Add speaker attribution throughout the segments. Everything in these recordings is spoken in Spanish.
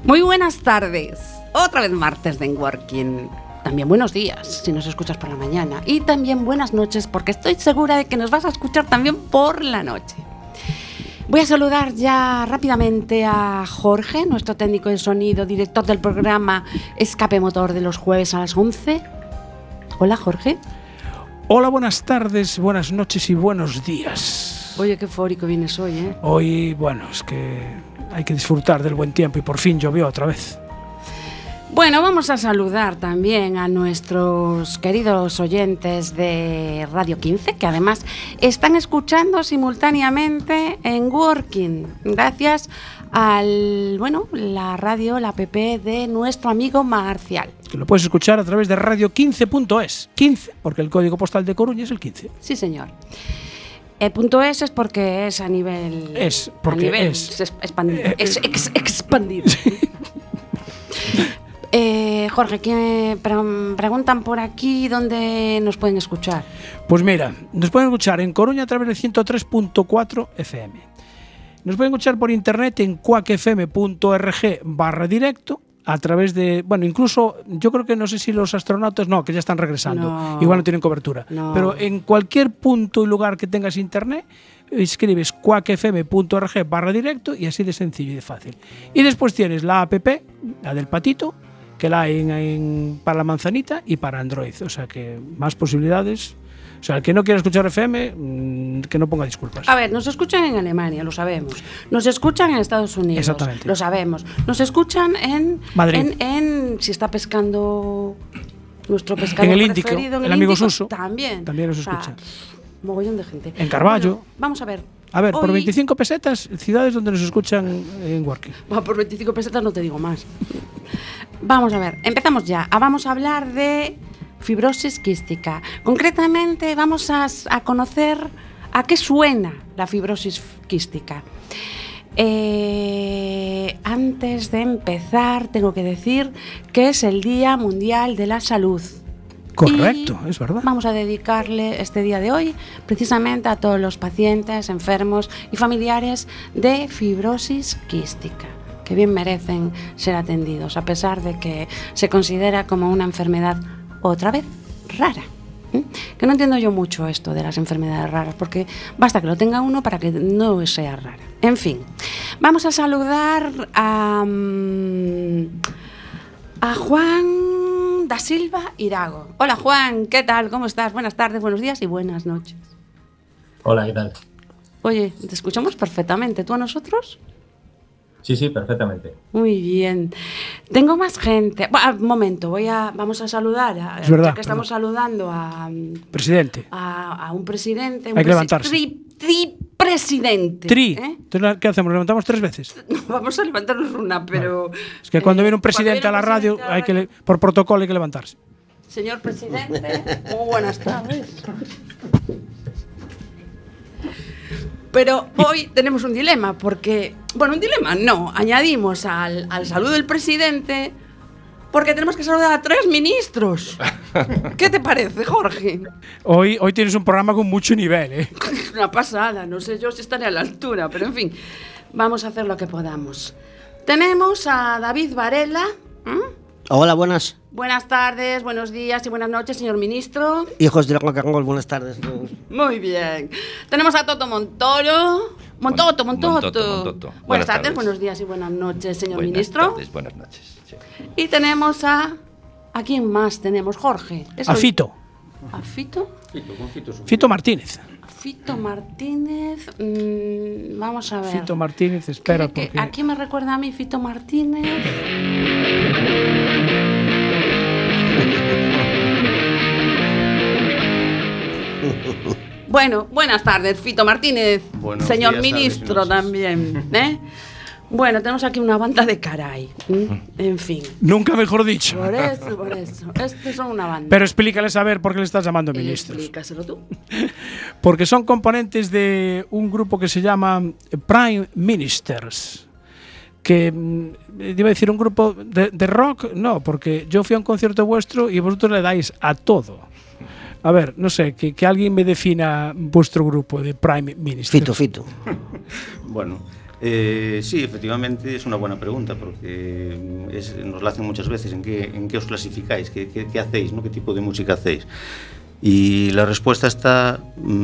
Speaker 1: Muy buenas tardes. Otra vez martes de Working. También buenos días si nos escuchas por la mañana. Y también buenas noches porque estoy segura de que nos vas a escuchar también por la noche. Voy a saludar ya rápidamente a Jorge, nuestro técnico de sonido, director del programa Escape Motor de los jueves a las 11. Hola, Jorge.
Speaker 2: Hola, buenas tardes, buenas noches y buenos días.
Speaker 1: Oye, qué eufórico vienes hoy, ¿eh?
Speaker 2: Hoy, bueno, es que hay que disfrutar del buen tiempo y por fin llovió otra vez.
Speaker 1: Bueno, vamos a saludar también a nuestros queridos oyentes de Radio 15, que además están escuchando simultáneamente en Working, gracias al, la radio, la app de nuestro amigo Marcial.
Speaker 2: Que lo puedes escuchar a través de radio15.es. 15, porque el código postal de Coruña es el 15.
Speaker 1: Sí, señor. .es es porque es a nivel...
Speaker 2: Es, porque
Speaker 1: a nivel
Speaker 2: es.
Speaker 1: Expandido. Expandido. Jorge, ¿qué preguntan por aquí dónde nos pueden escuchar?
Speaker 2: Pues mira, nos pueden escuchar en Coruña a través de 103.4 FM. Nos pueden escuchar por internet en cuacfm.org/directo a través de, incluso yo creo que no sé si los astronautas, que ya están regresando, igual no tienen cobertura, pero en cualquier punto y lugar que tengas internet, escribes cuacfm.org/directo y así de sencillo y de fácil. Y después tienes la app, la del patito, que la hay para la manzanita y para Android, o sea que más posibilidades. O sea, el que no quiera escuchar FM, que no ponga disculpas.
Speaker 1: A ver, nos escuchan en Alemania, lo sabemos. Nos escuchan en Estados Unidos,
Speaker 2: exactamente,
Speaker 1: lo sabemos. Nos escuchan en
Speaker 2: Madrid.
Speaker 1: Si está pescando nuestro pescador
Speaker 2: en el Índico,
Speaker 1: preferido, en
Speaker 2: el amigo
Speaker 1: Índico,
Speaker 2: Suso.
Speaker 1: También
Speaker 2: nos escucha.
Speaker 1: Mogollón de gente.
Speaker 2: En Carballo.
Speaker 1: Bueno, vamos a ver.
Speaker 2: Hoy, por 25 pesetas, ciudades donde nos escuchan en Working.
Speaker 1: Por 25 pesetas no te digo más. Vamos a ver, empezamos ya. Vamos a hablar de fibrosis quística. Concretamente vamos a conocer a qué suena la fibrosis quística. Antes de empezar tengo que decir que es el Día Mundial de la Salud.
Speaker 2: Correcto, es verdad.
Speaker 1: Vamos a dedicarle este día de hoy precisamente a todos los pacientes, enfermos y familiares de fibrosis quística, que bien merecen ser atendidos, a pesar de que se considera como una enfermedad otra vez rara. Que no entiendo yo mucho esto de las enfermedades raras, porque basta que lo tenga uno para que no sea rara. En fin, vamos a saludar a Juan da Silva Irago. Hola Juan, ¿qué tal? ¿Cómo estás? Buenas tardes, buenos días y buenas noches.
Speaker 3: Hola, ¿qué tal?
Speaker 1: Oye, te escuchamos perfectamente. ¿Tú a nosotros?
Speaker 3: Sí, perfectamente.
Speaker 1: Muy bien. Tengo más gente. Un momento, vamos a saludar.
Speaker 2: Es verdad,
Speaker 1: ya que estamos saludando a
Speaker 2: presidente.
Speaker 1: A un presidente.
Speaker 2: Hay que levantarse.
Speaker 1: Tripresidente.
Speaker 2: Entonces, ¿qué hacemos? ¿Lo levantamos 3 veces?
Speaker 1: Vamos a levantarnos una, pero...
Speaker 2: Vale. Es que cuando viene un presidente a la radio, por protocolo hay que levantarse.
Speaker 1: Señor presidente, muy buenas tardes. Pero hoy tenemos un dilema, porque... un dilema no. Añadimos al saludo del presidente, porque tenemos que saludar a 3 ministros. ¿Qué te parece, Jorge?
Speaker 2: Hoy tienes un programa con mucho nivel, ¿eh?
Speaker 1: Una pasada. No sé yo si estaré a la altura, pero en fin, vamos a hacer lo que podamos. Tenemos a David Varela.
Speaker 4: Hola, buenas.
Speaker 1: Buenas tardes, buenos días y buenas noches, señor ministro.
Speaker 4: Hijos de la Coca-Cola, buenas tardes.
Speaker 1: Muy bien. Tenemos a Toto Montoro. Montoto. Buenas tardes, buenos días y buenas noches, señor ministro.
Speaker 5: Buenas tardes, buenas noches. Sí.
Speaker 1: Y tenemos ¿a quién más tenemos? Jorge.
Speaker 2: A Fito.
Speaker 1: ¿A Fito?
Speaker 2: Fito Martínez.
Speaker 1: Fito Martínez. Vamos a ver.
Speaker 2: Fito Martínez, espera. Porque...
Speaker 1: ¿A quién me recuerda a mí Fito Martínez? Bueno, buenas tardes, Fito Martínez.
Speaker 5: Buenos
Speaker 1: señor
Speaker 5: días,
Speaker 1: ministro también. Bueno, tenemos aquí una banda de caray. En fin.
Speaker 2: Nunca mejor dicho.
Speaker 1: Por eso. Estos son una banda.
Speaker 2: Pero explícales a ver por qué le estás llamando ministros.
Speaker 1: Explícaselo tú.
Speaker 2: Porque son componentes de un grupo que se llama Prime Ministers. Que iba a decir un grupo de rock, no, porque yo fui a un concierto vuestro y vosotros le dais a todo. A ver, no sé, que alguien me defina vuestro grupo de Prime Ministers.
Speaker 4: Fito.
Speaker 5: Bueno, Sí, efectivamente es una buena pregunta porque nos la hacen muchas veces. ¿En qué os clasificáis? ¿Qué hacéis? ¿No? ¿Qué tipo de música hacéis? Y la respuesta está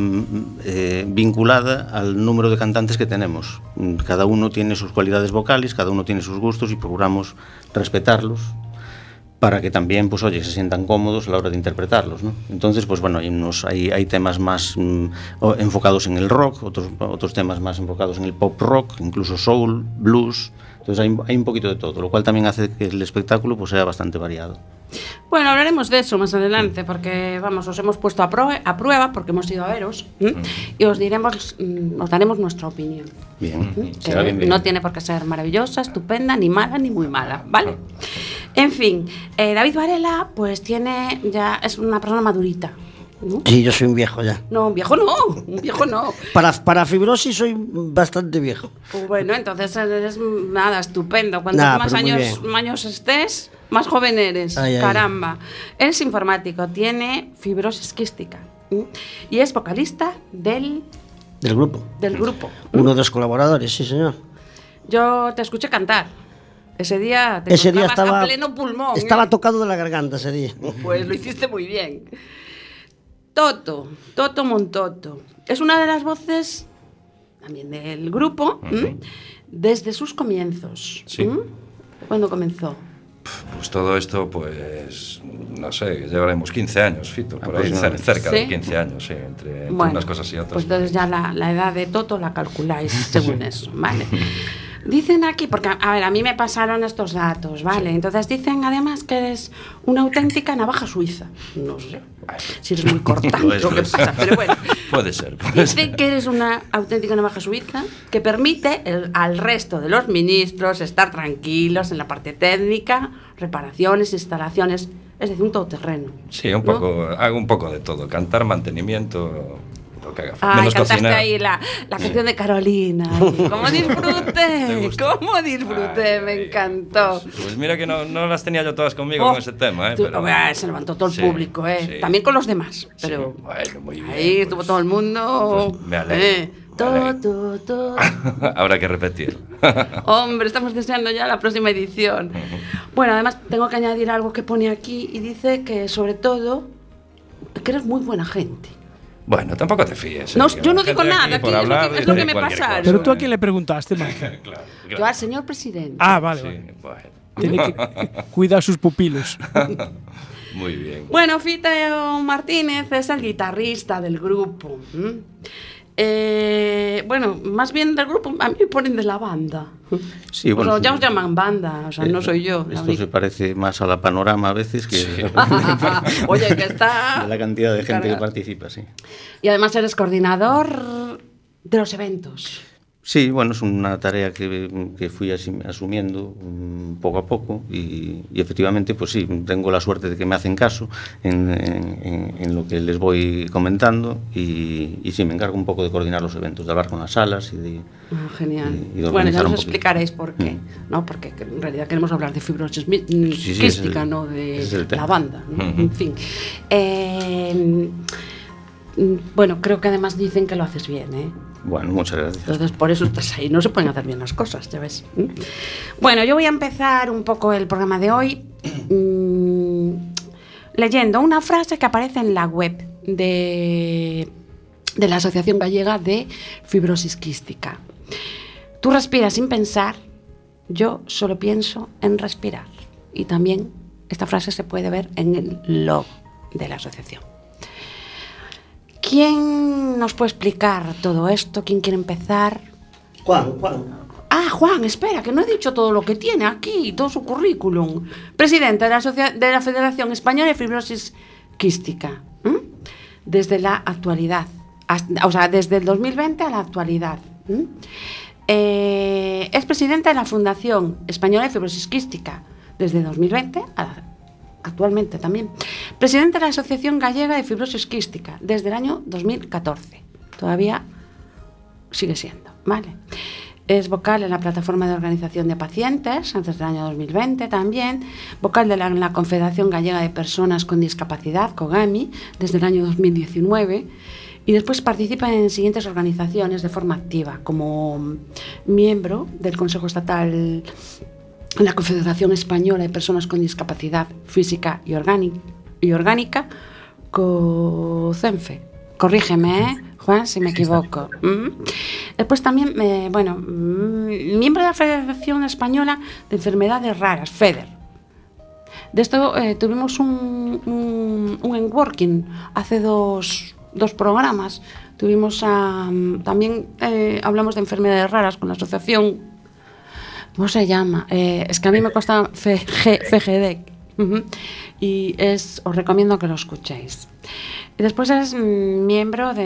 Speaker 5: vinculada al número de cantantes que tenemos. Cada uno tiene sus cualidades vocales, cada uno tiene sus gustos y procuramos respetarlos para que también, pues oye, se sientan cómodos a la hora de interpretarlos, ¿no? Entonces, pues bueno, hay temas más enfocados en el rock, otros temas más enfocados en el pop rock, incluso soul, blues. Entonces hay un poquito de todo, lo cual también hace que el espectáculo pues sea bastante variado.
Speaker 1: Bueno, hablaremos de eso más adelante, porque vamos, os hemos puesto a prueba porque hemos ido a veros y os daremos nuestra opinión.
Speaker 5: Bien,
Speaker 1: que bien. No tiene por qué ser maravillosa, estupenda, ni mala, ni muy mala, ¿vale? En fin, David Varela, pues es una persona madurita. ¿No?
Speaker 4: Sí, yo soy un viejo ya.
Speaker 1: No, un viejo no.
Speaker 4: Para fibrosis soy bastante viejo.
Speaker 1: Pues bueno, entonces eres nada, estupendo. Cuantos más años estés, más joven eres. Caramba. Él es informático, tiene fibrosis quística y es vocalista del grupo.
Speaker 4: Uno de los colaboradores, sí, señor.
Speaker 1: Yo te escuché cantar. Ese día estaba a pleno pulmón.
Speaker 4: Estaba tocado de la garganta ese día.
Speaker 1: Pues lo hiciste muy bien. Toto Montoto es una de las voces también del grupo desde sus comienzos.
Speaker 6: Sí.
Speaker 1: ¿Cuándo comenzó?
Speaker 6: Pues todo esto, pues no sé, llevaremos 15 años, Fito, por ahí cerca de 15 años, sí, entre unas cosas y otras.
Speaker 1: Pues entonces ya la edad de Toto la calculáis según eso, ¿vale? Dicen aquí, porque a mí me pasaron estos datos, ¿vale? Sí. Entonces dicen además que eres una auténtica navaja suiza. No sé si eres muy cortante o qué pasa, pero bueno.
Speaker 6: Puede ser.
Speaker 1: Dicen que eres una auténtica navaja suiza que permite al resto de los ministros estar tranquilos en la parte técnica, reparaciones, instalaciones, es decir, un todoterreno.
Speaker 6: Sí, un poco, ¿no? Hago un poco de todo, cantar, mantenimiento...
Speaker 1: Cantaste cocinar. Ahí la canción de Carolina. ¿Cómo disfruté? Me encantó.
Speaker 6: Pues mira que no las tenía yo todas conmigo con ese tema. Pero...
Speaker 1: se levantó todo el público, Sí. También con los demás. Pero
Speaker 6: sí. Bueno, muy bien.
Speaker 1: Ahí estuvo todo el mundo.
Speaker 6: Pues me alegro.
Speaker 1: Todo.
Speaker 6: Habrá que repetir.
Speaker 1: Hombre, estamos deseando ya la próxima edición. Bueno, además tengo que añadir algo que pone aquí y dice que sobre todo que eres muy buena gente.
Speaker 6: Bueno, tampoco te fíes.
Speaker 1: No, yo no digo nada, aquí es lo que me pasaron.
Speaker 2: Pero tú a quién le preguntaste, Marta.
Speaker 6: Claro.
Speaker 1: Yo al señor presidente.
Speaker 2: Ah, vale.
Speaker 6: Sí, bueno.
Speaker 2: Tiene que cuidar sus pupilos.
Speaker 6: Muy bien.
Speaker 1: Bueno, Fito Martínez es el guitarrista del grupo. Bueno, más bien del grupo, a mí me ponen de la banda.
Speaker 5: Sí, bueno,
Speaker 1: ya os llaman banda, o sea, no soy yo.
Speaker 5: Esto se parece más a la Panorama a veces que... Sí.
Speaker 1: Oye, que está...
Speaker 5: De la cantidad de gente que participa, sí.
Speaker 1: Y además eres coordinador de los eventos.
Speaker 5: Sí, bueno, es una tarea que fui asumiendo poco a poco y efectivamente, pues sí, tengo la suerte de que me hacen caso en lo que les voy comentando y sí, me encargo un poco de coordinar los eventos, de hablar con las salas y de...
Speaker 1: genial.
Speaker 5: Y de
Speaker 1: bueno, ya nos explicaréis por qué, ¿no? Porque en realidad queremos hablar de fibrosis quística, no de la banda, ¿no? En fin. Bueno, creo que además dicen que lo haces bien, ¿eh?
Speaker 5: Bueno, muchas gracias.
Speaker 1: Entonces, por eso estás ahí. No se pueden hacer bien las cosas, ya ves. Bueno, yo voy a empezar un poco el programa de hoy leyendo una frase que aparece en la web de la Asociación Gallega de Fibrosis Quística. Tú respiras sin pensar, yo solo pienso en respirar. Y también esta frase se puede ver en el logo de la asociación. ¿Quién nos puede explicar todo esto? ¿Quién quiere empezar?
Speaker 4: Juan.
Speaker 1: Ah, Juan, espera, que no he dicho todo lo que tiene aquí, todo su currículum. Presidente de la Federación Española de Fibrosis Quística. Desde la actualidad. Desde el 2020 a la actualidad. Es presidente de la Fundación Española de Fibrosis Quística. Desde 2020 a actualmente también. Presidente de la Asociación Gallega de Fibrosis Quística desde el año 2014. Todavía sigue siendo, ¿vale? Es vocal en la Plataforma de Organización de Pacientes desde el año 2020 también. Vocal de la Confederación Gallega de Personas con Discapacidad, COGAMI, desde el año 2019. Y después participa en siguientes organizaciones de forma activa, como miembro del Consejo Estatal en la Confederación Española de Personas con Discapacidad Física y Orgánica, COCENFE. Corrígeme, Juan, si me equivoco. Después también, miembro de la Federación Española de Enfermedades Raras, FEDER. De esto tuvimos un networking hace dos programas. Tuvimos también hablamos de enfermedades raras con la asociación. ¿Cómo se llama? Es que a mí me cuesta FGDEC. Y os recomiendo que lo escuchéis. Y después es miembro a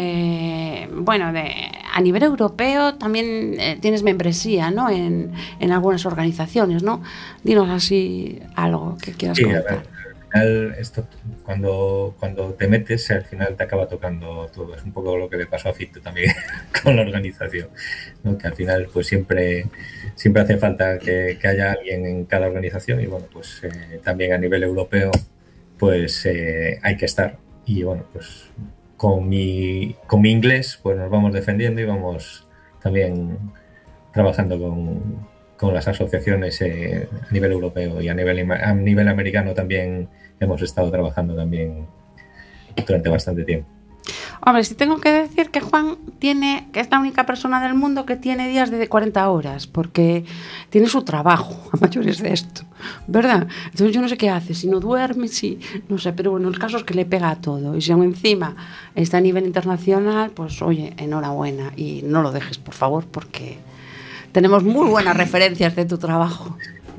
Speaker 1: nivel europeo también tienes membresía, ¿no? En algunas organizaciones, ¿no? Dinos así algo que quieras comentar.
Speaker 3: A ver, al final esto cuando te metes al final te acaba tocando todo. Es un poco lo que le pasó a Fito también con la organización, ¿no? Que al final pues siempre hace falta que haya alguien en cada organización y bueno, pues también a nivel europeo pues hay que estar. Y bueno, pues con mi inglés pues nos vamos defendiendo y vamos también trabajando con las asociaciones a nivel europeo y a nivel americano también hemos estado trabajando también durante bastante tiempo.
Speaker 1: Hombre, si tengo que decir que Juan que es la única persona del mundo que tiene días de 40 horas, porque tiene su trabajo a mayores de esto, ¿verdad? Entonces yo no sé qué hace, si no duerme, no sé, pero bueno, el caso es que le pega a todo. Y si aún encima está a nivel internacional, pues oye, enhorabuena. Y no lo dejes, por favor, porque tenemos muy buenas referencias de tu trabajo.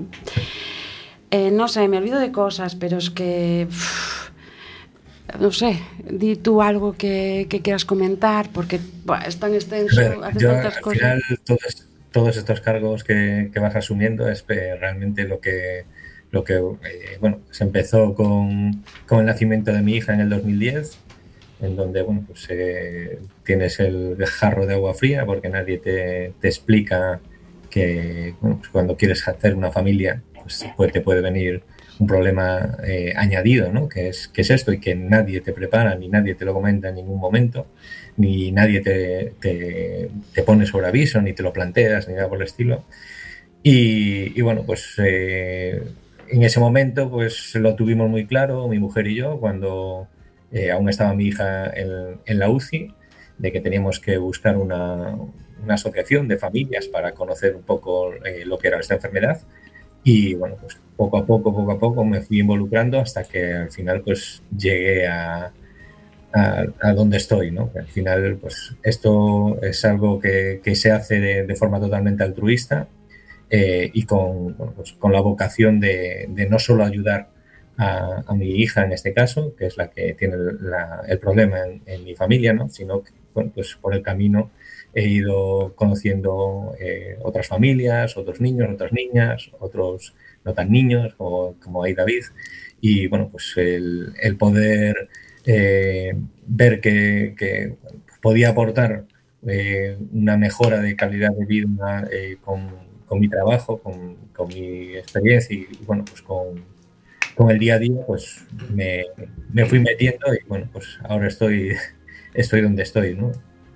Speaker 1: No sé, me olvido de cosas, pero es que... no sé, di tú algo que quieras comentar, porque es tan extenso, haces tantas cosas.
Speaker 3: Al final, todos estos cargos que vas asumiendo es realmente lo que se empezó con el nacimiento de mi hija en el 2010, en donde bueno, pues, tienes el jarro de agua fría porque nadie te explica que bueno, pues cuando quieres hacer una familia pues te puede venir un problema añadido, ¿no? Que es esto y que nadie te prepara ni nadie te lo comenta en ningún momento, ni nadie te pone sobre aviso, ni te lo planteas, ni nada por el estilo. Y bueno, pues en ese momento pues lo tuvimos muy claro, mi mujer y yo, cuando aún estaba mi hija en la UCI, de que teníamos que buscar una asociación de familias para conocer un poco lo que era esta enfermedad. Y bueno, pues poco a poco me fui involucrando hasta que al final pues llegué a donde estoy, ¿no? Al final pues esto es algo que se hace de forma totalmente altruista y con la vocación de no solo ayudar a mi hija en este caso, que es la que tiene el problema en mi familia, ¿no? Sino que bueno, pues por el camino he ido conociendo otras familias, otros niños, otras niñas, otros no tan niños, como hay David. Y bueno, pues el poder ver que podía aportar una mejora de calidad de vida con mi trabajo, con mi experiencia y bueno, pues con el día a día, pues me fui metiendo y bueno, pues ahora estoy donde estoy, ¿no?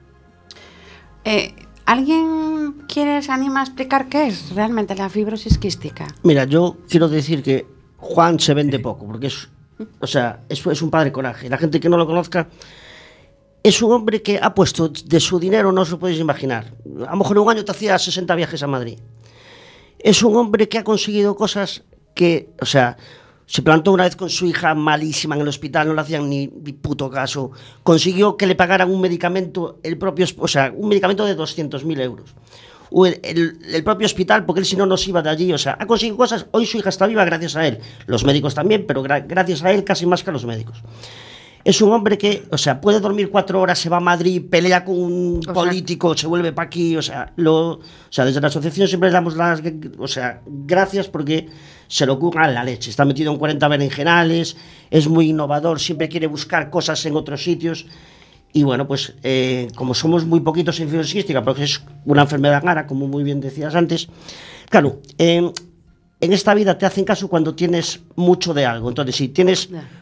Speaker 1: ¿Alguien se anima a explicar qué es realmente la fibrosis quística?
Speaker 4: Mira, yo quiero decir que Juan se vende poco, porque es un padre coraje. La gente que no lo conozca, es un hombre que ha puesto de su dinero, no os lo podéis imaginar. A lo mejor en un año te hacía 60 viajes a Madrid. Es un hombre que ha conseguido cosas que, se plantó una vez con su hija malísima en el hospital, no le hacían ni puto caso. Consiguió que le pagaran un medicamento, un medicamento de 200.000 euros. El propio hospital, porque él si no nos iba de allí. Ha conseguido cosas. Hoy su hija está viva gracias a él. Los médicos también, pero gracias a él casi más que a los médicos. Es un hombre que, puede dormir 4 horas, se va a Madrid, pelea con un político, se vuelve para aquí, desde la asociación siempre le damos las gracias porque se lo ocurra la leche. Está metido en 40 berenjenales, es muy innovador, siempre quiere buscar cosas en otros sitios. Y bueno, pues como somos muy poquitos en fibrosis quística, porque es una enfermedad rara, como muy bien decías antes, claro, en esta vida te hacen caso cuando tienes mucho de algo. Entonces, si tienes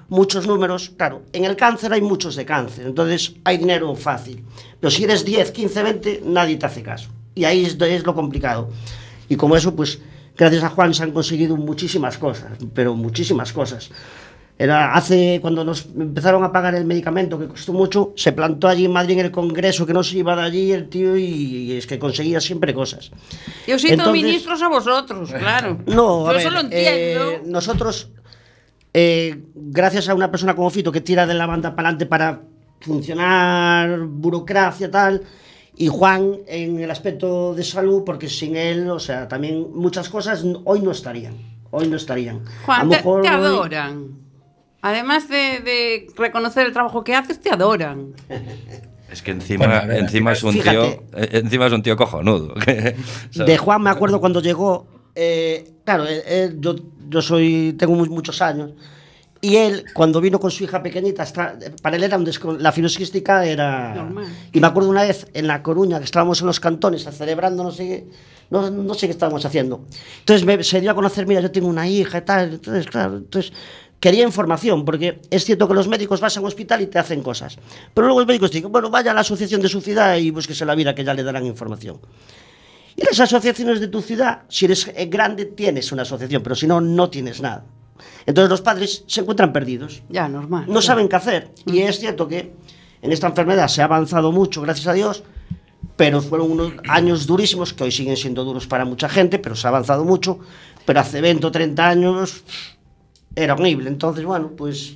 Speaker 4: muchos números, claro, en el cáncer hay muchos de cáncer, entonces hay dinero fácil. Pero si eres 10, 15, 20, nadie te hace caso. Y ahí es lo complicado. Y como eso, pues, gracias a Juan se han conseguido muchísimas cosas, pero muchísimas cosas. Cuando nos empezaron a pagar el medicamento, que costó mucho, se plantó allí en Madrid en el Congreso, que no se iba de allí el tío, y es que conseguía siempre cosas.
Speaker 1: Y os hizo ministros a vosotros, claro.
Speaker 4: No, a ver,
Speaker 1: eso lo entiendo.
Speaker 4: Nosotros, gracias a una persona como Fito, que tira de la banda para adelante para funcionar, burocracia, tal, y Juan en el aspecto de salud, porque sin él, o sea, también muchas cosas hoy no estarían.
Speaker 1: Juan, te adoran. Además de reconocer el trabajo que haces, te adoran.
Speaker 6: Es que encima es un tío cojonudo.
Speaker 4: De Juan me acuerdo cuando llegó, claro, yo tengo muchos años, y él cuando vino con su hija pequeñita, para él era la fibrosis quística era normal. Y me acuerdo una vez en La Coruña que estábamos en los cantones celebrando no sé qué estábamos haciendo. Entonces se dio a conocer, mira, yo tengo una hija y tal, entonces claro, quería información, porque es cierto que los médicos vas a un hospital y te hacen cosas, pero luego los médicos te dicen, bueno, vaya a la asociación de su ciudad y búsquese la vida, que ya le darán información. Y las asociaciones de tu ciudad, si eres grande, tienes una asociación, pero si no, no tienes nada. Entonces los padres se encuentran perdidos.
Speaker 1: Ya, normal.
Speaker 4: No saben qué hacer. Y es cierto que en esta enfermedad se ha avanzado mucho, gracias a Dios, pero fueron unos años durísimos, que hoy siguen siendo duros para mucha gente, pero se ha avanzado mucho. Pero hace 20 o 30 años era horrible. Entonces, bueno, pues...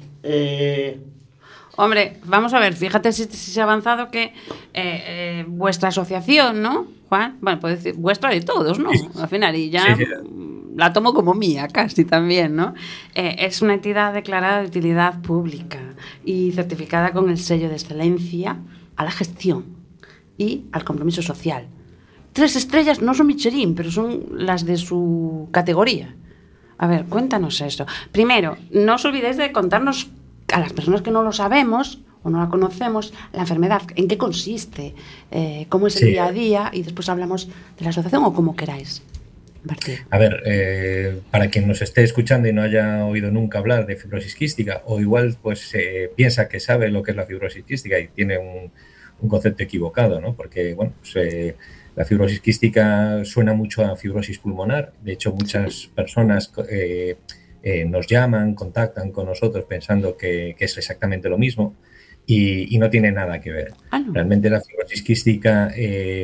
Speaker 1: Hombre, vamos a ver, fíjate si se ha avanzado que vuestra asociación, ¿no, Juan? Bueno, puedo decir vuestra de todos, ¿no? Al final, y ya la tomo como mía casi también, ¿no? Es una entidad declarada de utilidad pública y certificada con el sello de excelencia a la gestión y al compromiso social. 3 estrellas no son Michelin, pero son las de su categoría. A ver, cuéntanos esto. Primero, no os olvidéis de contarnos a las personas que no lo sabemos o no la conocemos, la enfermedad, en qué consiste, cómo es el día a día, y después hablamos de la asociación o como queráis. Martín.
Speaker 3: A ver, para quien nos esté escuchando y no haya oído nunca hablar de fibrosis quística, o igual pues piensa que sabe lo que es la fibrosis quística y tiene un concepto equivocado, ¿no? Porque, bueno, pues, la fibrosis quística suena mucho a fibrosis pulmonar. De hecho, muchas personas nos llaman, contactan con nosotros pensando que es exactamente lo mismo y no tiene nada que ver. No. Realmente la fibrosis quística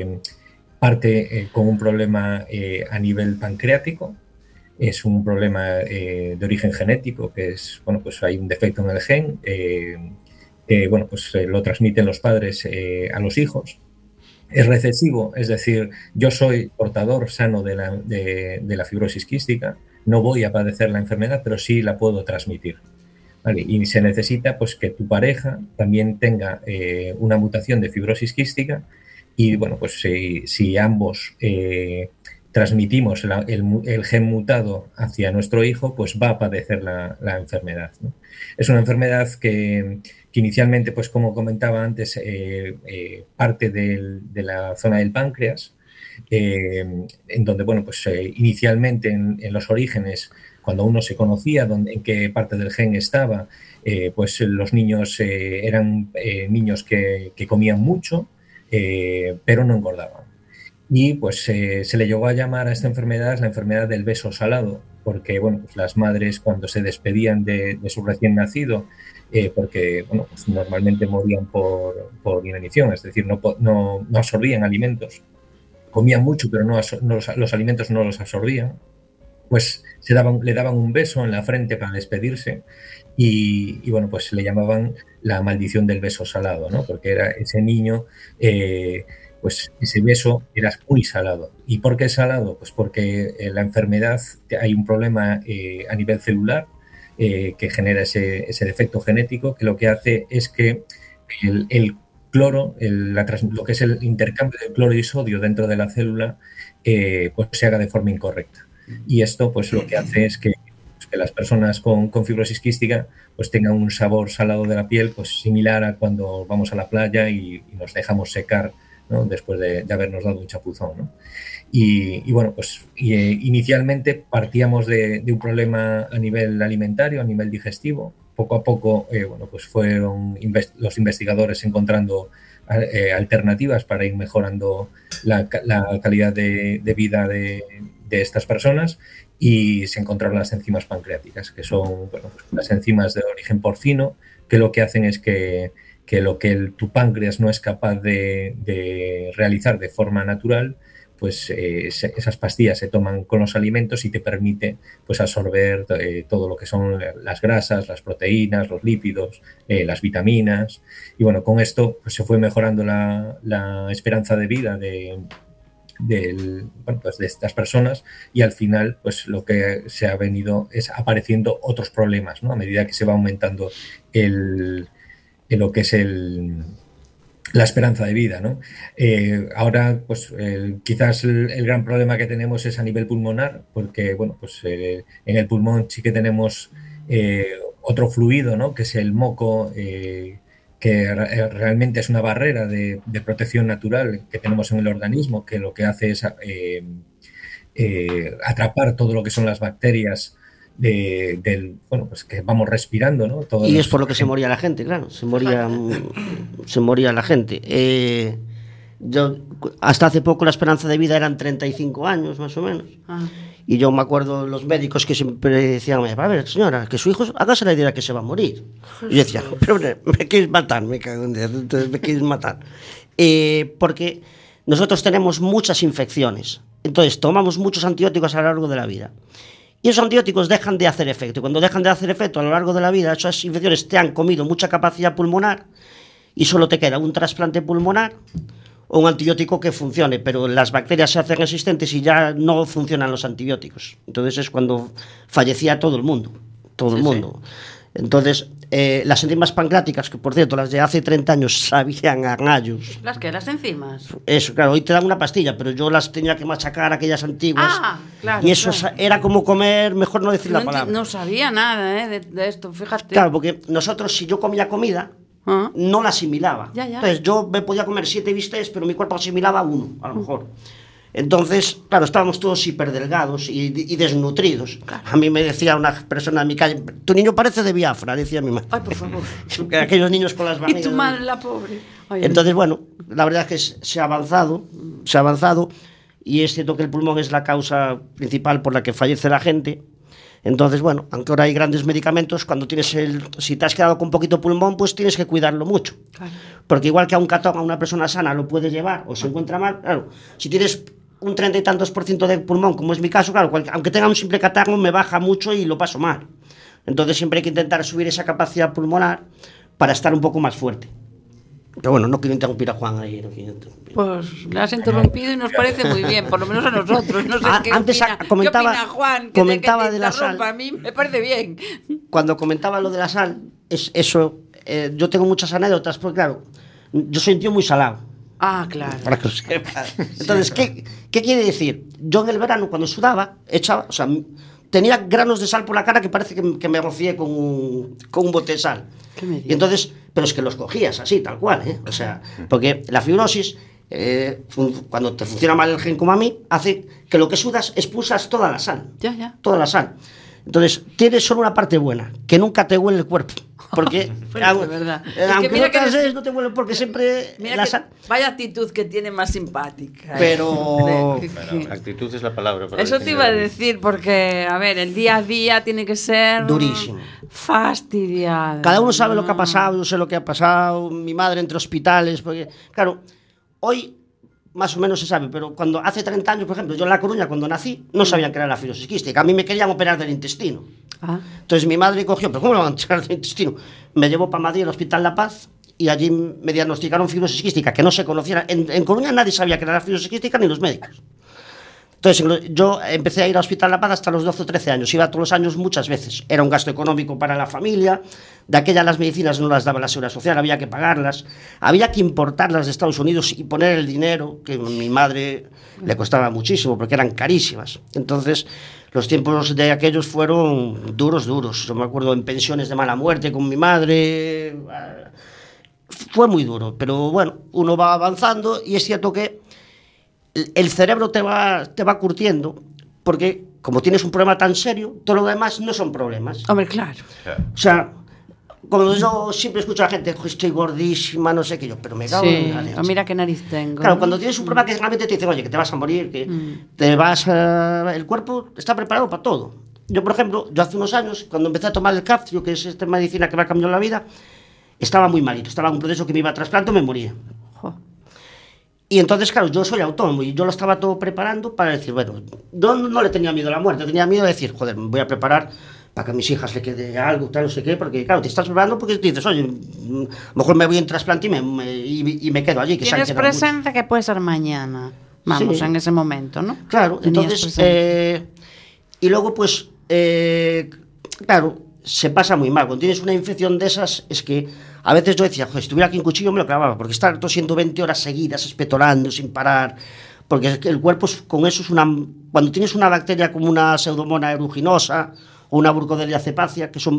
Speaker 3: parte con un problema a nivel pancreático. Es un problema de origen genético, que es, bueno, pues hay un defecto en el gen que, bueno, pues lo transmiten los padres a los hijos. Es recesivo, es decir, yo soy portador sano de la fibrosis quística, no voy a padecer la enfermedad, pero sí la puedo transmitir. ¿Vale? Y se necesita pues que tu pareja también tenga una mutación de fibrosis quística y, bueno, pues si ambos transmitimos el gen mutado hacia nuestro hijo, pues va a padecer la enfermedad, ¿no? Es una enfermedad que inicialmente, pues como comentaba antes, parte de la zona del páncreas, en donde, bueno, pues inicialmente en los orígenes, cuando uno se conocía en qué parte del gen estaba, pues los niños eran niños que comían mucho, pero no engordaban. Y pues se le llegó a llamar a esta enfermedad la enfermedad del beso salado, porque, bueno, pues las madres cuando se despedían de su recién nacido, porque, bueno, pues normalmente morían por inanición, es decir, no absorbían alimentos, comían mucho, pero los alimentos no los absorbían, pues le daban un beso en la frente para despedirse y bueno, pues le llamaban la maldición del beso salado, ¿no? Porque era ese niño, pues ese beso era muy salado. ¿Y por qué salado? Pues porque la enfermedad, hay un problema a nivel celular que genera ese defecto genético, que lo que hace es que el cloro, lo que es el intercambio de cloro y sodio dentro de la célula, pues se haga de forma incorrecta. Y esto pues lo que hace es que las personas con fibrosis quística pues tengan un sabor salado de la piel pues similar a cuando vamos a la playa y nos dejamos secar, ¿no? Después de habernos dado un chapuzón, ¿no? Y bueno, pues inicialmente partíamos de un problema a nivel alimentario, a nivel digestivo, poco a poco, bueno, pues fueron los investigadores encontrando alternativas para ir mejorando la calidad de vida de estas personas, y se encontraron las enzimas pancreáticas, que son, bueno, pues las enzimas de origen porcino, que lo que hacen es que lo que tu páncreas no es capaz de realizar de forma natural, pues esas pastillas se toman con los alimentos y te permite, pues, absorber todo lo que son las grasas, las proteínas, los lípidos, las vitaminas. Y bueno, con esto pues se fue mejorando la esperanza de vida pues de estas personas, y al final pues lo que se ha venido es apareciendo otros problemas, ¿no? A medida que se va aumentando lo que es la esperanza de vida, ¿no? Ahora, pues quizás el gran problema que tenemos es a nivel pulmonar, porque bueno, pues en el pulmón sí que tenemos otro fluido, ¿no? Que es el moco, que realmente es una barrera de protección natural que tenemos en el organismo, que lo que hace es atrapar todo lo que son las bacterias bueno, pues que vamos respirando, ¿no?
Speaker 4: Y es por lo que se moría la gente, claro, se moría la gente. Yo hasta hace poco la esperanza de vida eran 35 años, más o menos. Y yo me acuerdo los médicos que siempre decían, a ver, señora, que su hijo hágase la idea que se va a morir. Y yo decía, pero me quieres matar, me cago en Dios, entonces me quieres matar. Porque nosotros tenemos muchas infecciones, entonces tomamos muchos antibióticos a lo largo de la vida. Y esos antibióticos dejan de hacer efecto. Y cuando dejan de hacer efecto a lo largo de la vida, esas infecciones te han comido mucha capacidad pulmonar y solo te queda un trasplante pulmonar o un antibiótico que funcione, pero las bacterias se hacen resistentes y ya no funcionan los antibióticos. Entonces es cuando fallecía todo el mundo. Sí. Entonces, las enzimas pancreáticas, que por cierto, las de hace 30 años sabían a gallos.
Speaker 1: ¿Las qué? ¿Las enzimas?
Speaker 4: Eso, claro, hoy te dan una pastilla, pero yo las tenía que machacar, aquellas antiguas.
Speaker 1: Claro.
Speaker 4: Y eso era como comer, mejor no decir la palabra.
Speaker 1: No sabía nada de esto, fíjate.
Speaker 4: Claro, porque nosotros, si yo comía comida, no la asimilaba.
Speaker 1: Ya.
Speaker 4: Entonces yo me podía comer 7 bistecs, pero mi cuerpo asimilaba 1, a lo mejor. Entonces, claro, estábamos todos hiperdelgados y desnutridos. Claro. A mí me decía una persona en mi calle, tu niño parece de Biafra, decía mi madre.
Speaker 1: Ay, por favor.
Speaker 4: Aquellos niños con las barrigas.
Speaker 1: Y tu madre, la pobre. Ay,
Speaker 4: entonces, bueno, la verdad es que se ha avanzado, y es cierto que el pulmón es la causa principal por la que fallece la gente. Entonces, bueno, aunque ahora hay grandes medicamentos, cuando si te has quedado con poquito pulmón, pues tienes que cuidarlo mucho. Claro. Porque igual que a un catón, a una persona sana lo puede llevar o se encuentra mal, claro, si tienes un 30 y tantos % de pulmón, como es mi caso, claro, aunque tenga un simple catarro me baja mucho y lo paso mal. Entonces siempre hay que intentar subir esa capacidad pulmonar para estar un poco más fuerte. Pero bueno, no quiero interrumpir a Juan ahí.
Speaker 1: Pues le has interrumpido y nos parece muy bien, por lo menos a nosotros. No sé qué
Speaker 4: antes
Speaker 1: opina,
Speaker 4: comentaba,
Speaker 1: ¿qué opina Juan?
Speaker 4: Comentaba de la sal.
Speaker 1: A mí me parece bien.
Speaker 4: Cuando comentaba lo de la sal, eso, yo tengo muchas anécdotas, porque claro, yo soy un tío muy salado.
Speaker 1: Claro.
Speaker 4: Para que lo sepas. Entonces, ¿qué quiere decir? Yo en el verano, cuando sudaba, tenía granos de sal por la cara que parece que me rocié con un bote de sal. Y entonces, pero es que los cogías así, tal cual, ¿eh? O sea, porque la fibrosis, cuando te funciona mal el gen como a mí, hace que lo que sudas expulsas toda la sal.
Speaker 1: Ya.
Speaker 4: Toda la sal. Entonces, tienes solo una parte buena, que nunca te huele el cuerpo. Porque,
Speaker 1: verdad.
Speaker 4: Aunque no te haces, no te huele porque siempre la sal.
Speaker 1: Vaya actitud que tiene más simpática.
Speaker 4: Pero
Speaker 5: actitud es la palabra. Para
Speaker 1: eso te iba a decir, porque, a ver, el día a día tiene que ser
Speaker 4: durísimo.
Speaker 1: Fastidiado.
Speaker 4: Cada uno sabe lo que ha pasado, yo sé lo que ha pasado, mi madre entre hospitales, porque, claro, hoy más o menos se sabe, pero cuando hace 30 años, por ejemplo, yo en La Coruña, cuando nací, no sabían que era la fibrosis quística. A mí me querían operar del intestino. Entonces mi madre cogió, ¿pero cómo lo van a operar del intestino? Me llevó para Madrid al Hospital La Paz y allí me diagnosticaron fibrosis quística, que no se conociera. En Coruña nadie sabía que era la fibrosis quística, ni los médicos. Entonces yo empecé a ir al Hospital La Paz hasta los 12 o 13 años, iba todos los años muchas veces. Era un gasto económico para la familia, de aquellas las medicinas no las daba la Seguridad Social, había que pagarlas, había que importarlas de Estados Unidos y poner el dinero, que a mi madre le costaba muchísimo porque eran carísimas. Entonces los tiempos de aquellos fueron duros. Yo me acuerdo en pensiones de mala muerte con mi madre, fue muy duro, pero bueno, uno va avanzando y es cierto que el cerebro te va curtiendo, porque como tienes un problema tan serio, todo lo demás no son problemas.
Speaker 1: Hombre, claro.
Speaker 4: O sea, como yo siempre escucho a la gente, estoy gordísima, no sé qué, yo, pero me cago en la leche.
Speaker 1: O mira qué nariz tengo.
Speaker 4: Claro, cuando tienes un problema que realmente te dicen, oye, que te vas a morir, que te vas a... El cuerpo está preparado para todo. Yo, por ejemplo, yo hace unos años, cuando empecé a tomar el Kaftrio, que es esta medicina que me ha cambiado la vida, estaba muy malito, estaba en un proceso que me iba a trasplante, me moría. Y entonces, claro, yo soy autónomo y yo lo estaba todo preparando para decir, bueno, yo no le tenía miedo a la muerte, tenía miedo de decir, joder, me voy a preparar para que a mis hijas le quede algo, tal, no sé qué, porque claro, te estás preparando porque dices, oye, a lo mejor me voy en trasplante y me quedo allí. Que
Speaker 1: tienes presencia que puede ser mañana, vamos, sí, en ese momento, ¿no?
Speaker 4: Claro, entonces, y luego pues, claro, se pasa muy mal. Cuando tienes una infección de esas, es que a veces yo decía, joder, si tuviera aquí un cuchillo me lo clavaba, porque estar tosiendo 20 horas seguidas, expectorando, sin parar, porque el cuerpo con eso es una... Cuando tienes una bacteria como una pseudomonas aeruginosa o una burkholderia cepacia, que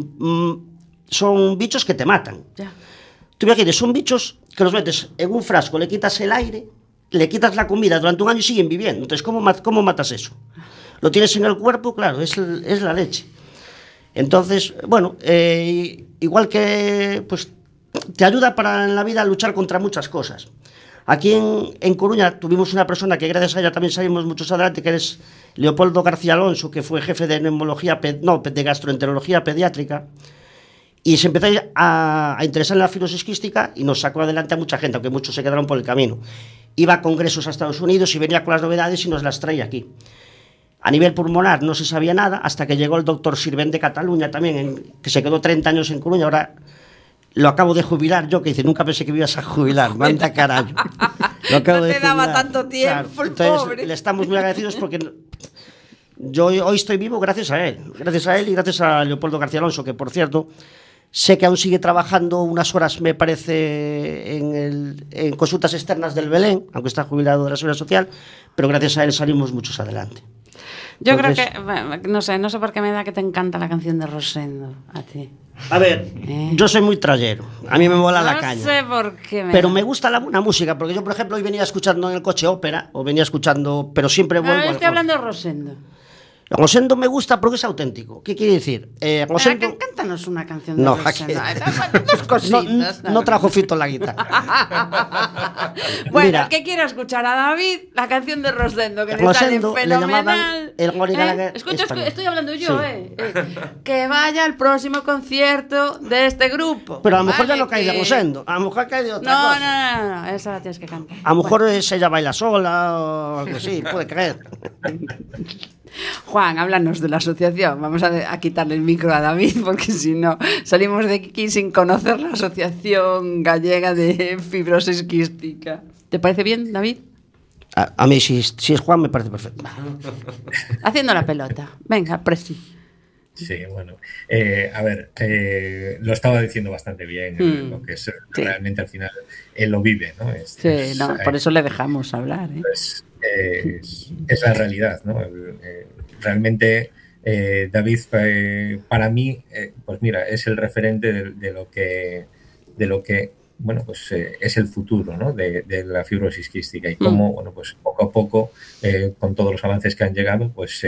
Speaker 4: son bichos que te matan. Ya. Tú imagínate, son bichos que los metes en un frasco, le quitas el aire, le quitas la comida durante un año y siguen viviendo. Entonces, ¿cómo matas eso? Lo tienes en el cuerpo, claro, es la leche. Entonces, bueno, igual que pues te ayuda en la vida a luchar contra muchas cosas. Aquí en Coruña tuvimos una persona que gracias a ella también salimos muchos adelante, que es Leopoldo García Alonso, que fue jefe de de gastroenterología pediátrica, y se empezó a interesar en la fibrosis quística y nos sacó adelante a mucha gente, aunque muchos se quedaron por el camino. Iba a congresos a Estados Unidos y venía con las novedades y nos las traía aquí. A nivel pulmonar no se sabía nada hasta que llegó el doctor Sirvent de Cataluña también, que se quedó 30 años en Coruña. Ahora lo acabo de jubilar yo, que dice, nunca pensé que me ibas a jubilar, manda carajo. Lo acabo
Speaker 1: no te
Speaker 4: de
Speaker 1: daba
Speaker 4: jubilar.
Speaker 1: Tanto tiempo, claro.
Speaker 4: Entonces,
Speaker 1: pobre.
Speaker 4: Le estamos muy agradecidos porque yo hoy estoy vivo gracias a él y gracias a Leopoldo García Alonso, que por cierto, sé que aún sigue trabajando unas horas, me parece, en consultas externas del Belén, aunque está jubilado de la Seguridad Social, pero gracias a él salimos muchos adelante.
Speaker 1: Yo entonces, creo que, no sé por qué me da que te encanta la canción de Rosendo, a ti.
Speaker 4: A ver, yo soy muy trayero, a mí me mola la caña.
Speaker 1: No sé por qué.
Speaker 4: Pero me gusta la música, porque yo, por ejemplo, hoy venía escuchando en el coche ópera, o venía escuchando, pero siempre vuelvo
Speaker 1: estoy hablando de Rosendo.
Speaker 4: Rosendo me gusta porque es auténtico. ¿Qué quiere decir? Rosendo...
Speaker 1: Cántanos una canción de Rosendo. Dos cositas.
Speaker 4: No trajo Fito la guitarra.
Speaker 1: Bueno, mira, el que quiera escuchar a David, la canción de Rosendo, que Rosendo le sale fenomenal. Escucha, estoy hablando yo, sí. Que vaya al próximo concierto de este grupo.
Speaker 4: Pero a lo mejor ya no cae de Rosendo, a lo mejor cae de otra cosa.
Speaker 1: No, esa la tienes que cantar.
Speaker 4: A lo mejor ella baila sola o algo así, puede creer.
Speaker 1: Juan, háblanos de la asociación. Vamos a quitarle el micro a David, porque si no, salimos de aquí sin conocer la Asociación Gallega de Fibrosis Quística. ¿Te parece bien, David?
Speaker 4: A mí, si es Juan, me parece perfecto.
Speaker 1: Haciendo la pelota. Venga, Presi.
Speaker 3: Sí, bueno. A ver, lo estaba diciendo bastante bien, lo que es realmente al final él lo vive, ¿no?
Speaker 1: Por eso le dejamos hablar.
Speaker 3: Pues, es la realidad, ¿no? Realmente David, para mí, pues mira, es el referente de lo que bueno, pues es el futuro, ¿no? de la fibrosis quística y cómo, bueno, pues poco a poco, con todos los avances que han llegado, pues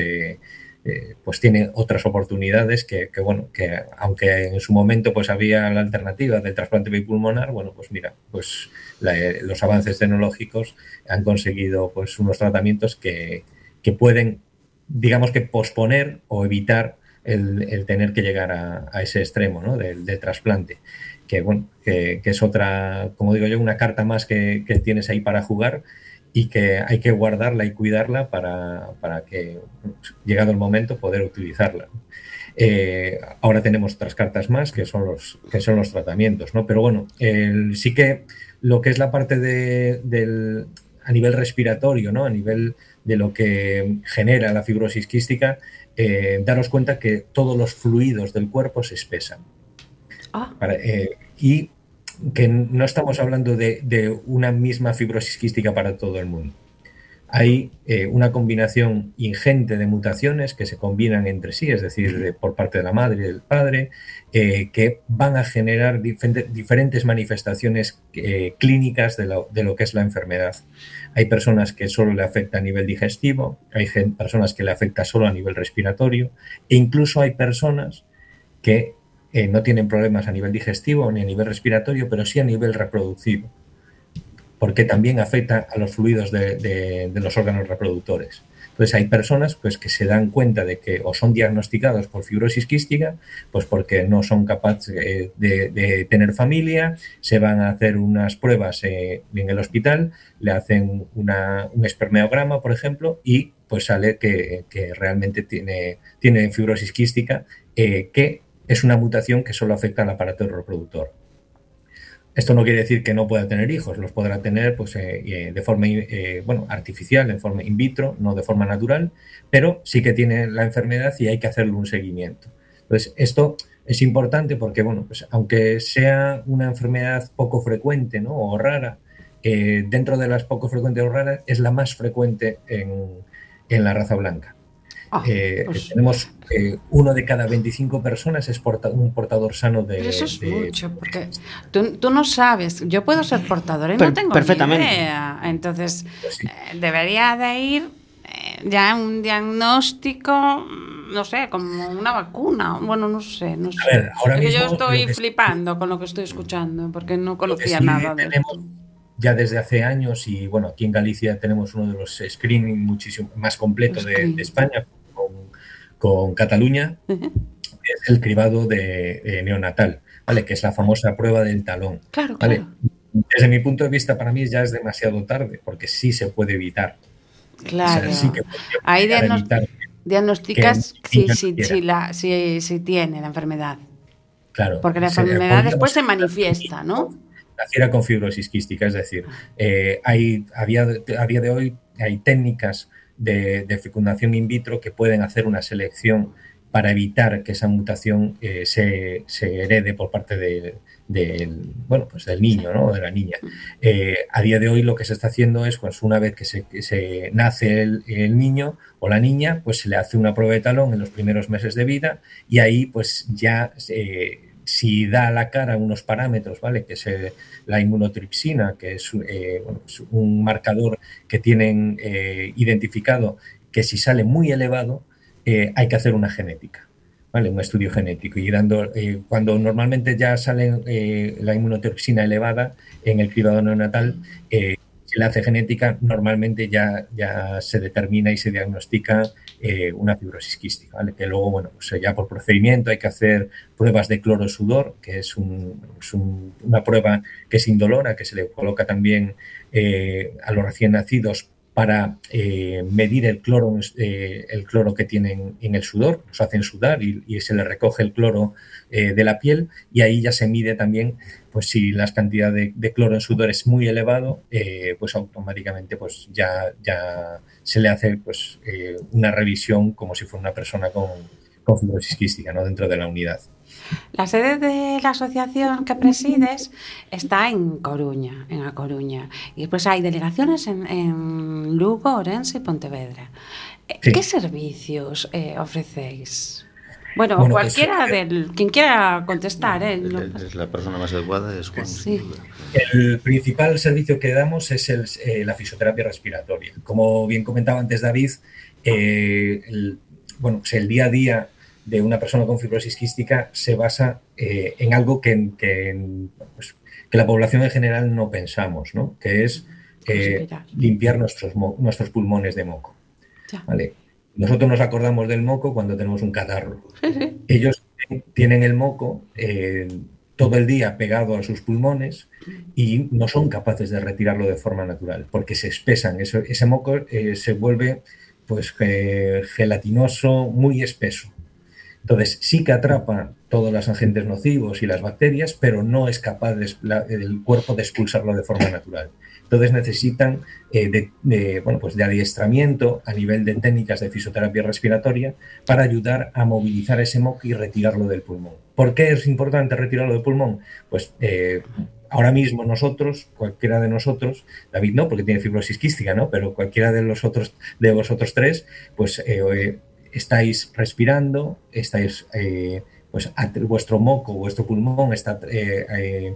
Speaker 3: tiene otras oportunidades que aunque en su momento pues había la alternativa del trasplante bipulmonar, bueno, pues mira, pues los avances tecnológicos han conseguido pues unos tratamientos que pueden, digamos que posponer o evitar el tener que llegar a ese extremo, ¿no? del trasplante, que bueno, que es otra, como digo yo, una carta más que tienes ahí para jugar y que hay que guardarla y cuidarla para que, llegado el momento, poder utilizarla. Ahora tenemos otras cartas más que son los tratamientos, ¿no? Pero bueno, sí que lo que es la parte a nivel respiratorio, ¿no? A nivel de lo que genera la fibrosis quística, daros cuenta que todos los fluidos del cuerpo se espesan. Y que no estamos hablando de una misma fibrosis quística para todo el mundo. Hay una combinación ingente de mutaciones que se combinan entre sí, es decir, por parte de la madre y del padre, que van a generar diferentes manifestaciones clínicas de lo que es la enfermedad. Hay personas que solo le afecta a nivel digestivo, hay personas que le afecta solo a nivel respiratorio, e incluso hay personas que no tienen problemas a nivel digestivo ni a nivel respiratorio, pero sí a nivel reproductivo, porque también afecta a los fluidos de los órganos reproductores. Entonces hay personas pues, que se dan cuenta de que o son diagnosticados por fibrosis quística, pues porque no son capaces de tener familia, se van a hacer unas pruebas en el hospital, le hacen un espermeograma, por ejemplo, y pues sale que realmente tiene fibrosis quística, que es una mutación que solo afecta al aparato reproductor. Esto no quiere decir que no pueda tener hijos, los podrá tener pues, de forma artificial, en forma in vitro, no de forma natural, pero sí que tiene la enfermedad y hay que hacerle un seguimiento. Entonces, esto es importante porque, bueno, pues, aunque sea una enfermedad poco frecuente, ¿no?, o rara, dentro de las poco frecuentes o raras, es la más frecuente en la raza blanca. Pues tenemos 1 de cada 25 personas es un portador sano de...
Speaker 1: Pero eso es mucho, porque tú no sabes, yo puedo ser portadora y no tengo ni idea. Entonces,
Speaker 3: pues sí,
Speaker 1: debería de ir ya un diagnóstico, no sé, como una vacuna. Bueno, no sé.
Speaker 3: A ver, ahora mismo,
Speaker 1: yo estoy flipando con lo que estoy escuchando, porque no conocía
Speaker 3: sí
Speaker 1: nada de esto.
Speaker 3: Ya desde hace años, y bueno, aquí en Galicia tenemos uno de los screening muchísimo más completos de España, con Cataluña, es el cribado de neonatal, ¿vale?, que es la famosa prueba del talón.
Speaker 1: Claro,
Speaker 3: ¿vale?
Speaker 1: claro.
Speaker 3: Desde mi punto de vista, para mí ya es demasiado tarde, porque sí se puede evitar.
Speaker 1: Claro.
Speaker 3: O sea, sí que
Speaker 1: ahí
Speaker 3: evitar
Speaker 1: diagnosticas
Speaker 3: si
Speaker 1: tiene la enfermedad.
Speaker 3: Claro.
Speaker 1: Porque la enfermedad después se manifiesta, ¿no?
Speaker 3: Naciera con fibrosis quística, es decir, a día de hoy hay técnicas de fecundación in vitro que pueden hacer una selección para evitar que esa mutación se herede por parte del niño, ¿no?, o de la niña. A día de hoy lo que se está haciendo es, pues, una vez que se nace el niño o la niña, pues se le hace una prueba de talón en los primeros meses de vida y ahí pues ya si da a la cara unos parámetros, ¿vale?, que es la inmunotripsina, que es pues un marcador que tienen identificado, que si sale muy elevado, hay que hacer una genética, ¿vale?, un estudio genético. Y cuando normalmente ya sale la inmunotripsina elevada en el cribado neonatal, si le hace genética, normalmente ya se determina y se diagnostica una fibrosis quística, ¿vale?, que luego, bueno, pues ya por procedimiento hay que hacer pruebas de cloro-sudor, que es una prueba que es indolora, que se le coloca también a los recién nacidos para medir el cloro que tienen en el sudor. Los hacen sudar y se les recoge el cloro de la piel, y ahí ya se mide también, pues si la cantidad de cloro en sudor es muy elevado, pues automáticamente pues ya se le hace pues una revisión como si fuera una persona con fibrosis quística, ¿no?, dentro de la unidad.
Speaker 1: La sede de la asociación que presides está en A Coruña. Y después hay delegaciones en Lugo, Ourense y Pontevedra. Sí. ¿Qué servicios ofrecéis? Bueno, cualquiera quien quiera contestar.
Speaker 5: Es la persona más adecuada, es Juan.
Speaker 1: Sí.
Speaker 3: El principal servicio que damos es la fisioterapia respiratoria. Como bien comentaba antes David, pues el día a día de una persona con fibrosis quística se basa en algo que la población en general no pensamos, ¿no?, que es limpiar nuestros pulmones de moco. ¿Vale? Nosotros nos acordamos del moco cuando tenemos un catarro.
Speaker 1: Sí.
Speaker 3: Ellos tienen el moco todo el día pegado a sus pulmones y no son capaces de retirarlo de forma natural porque se espesan. Ese moco se vuelve pues gelatinoso, muy espeso. Entonces sí que atrapa todos los agentes nocivos y las bacterias, pero no es capaz el cuerpo de expulsarlo de forma natural. Entonces necesitan de adiestramiento a nivel de técnicas de fisioterapia respiratoria para ayudar a movilizar ese moco y retirarlo del pulmón. ¿Por qué es importante retirarlo del pulmón? Pues ahora mismo cualquiera de nosotros, David no, porque tiene fibrosis quística, ¿no?, pero cualquiera de vosotros tres, pues estáis respirando, estáis vuestro moco, vuestro pulmón está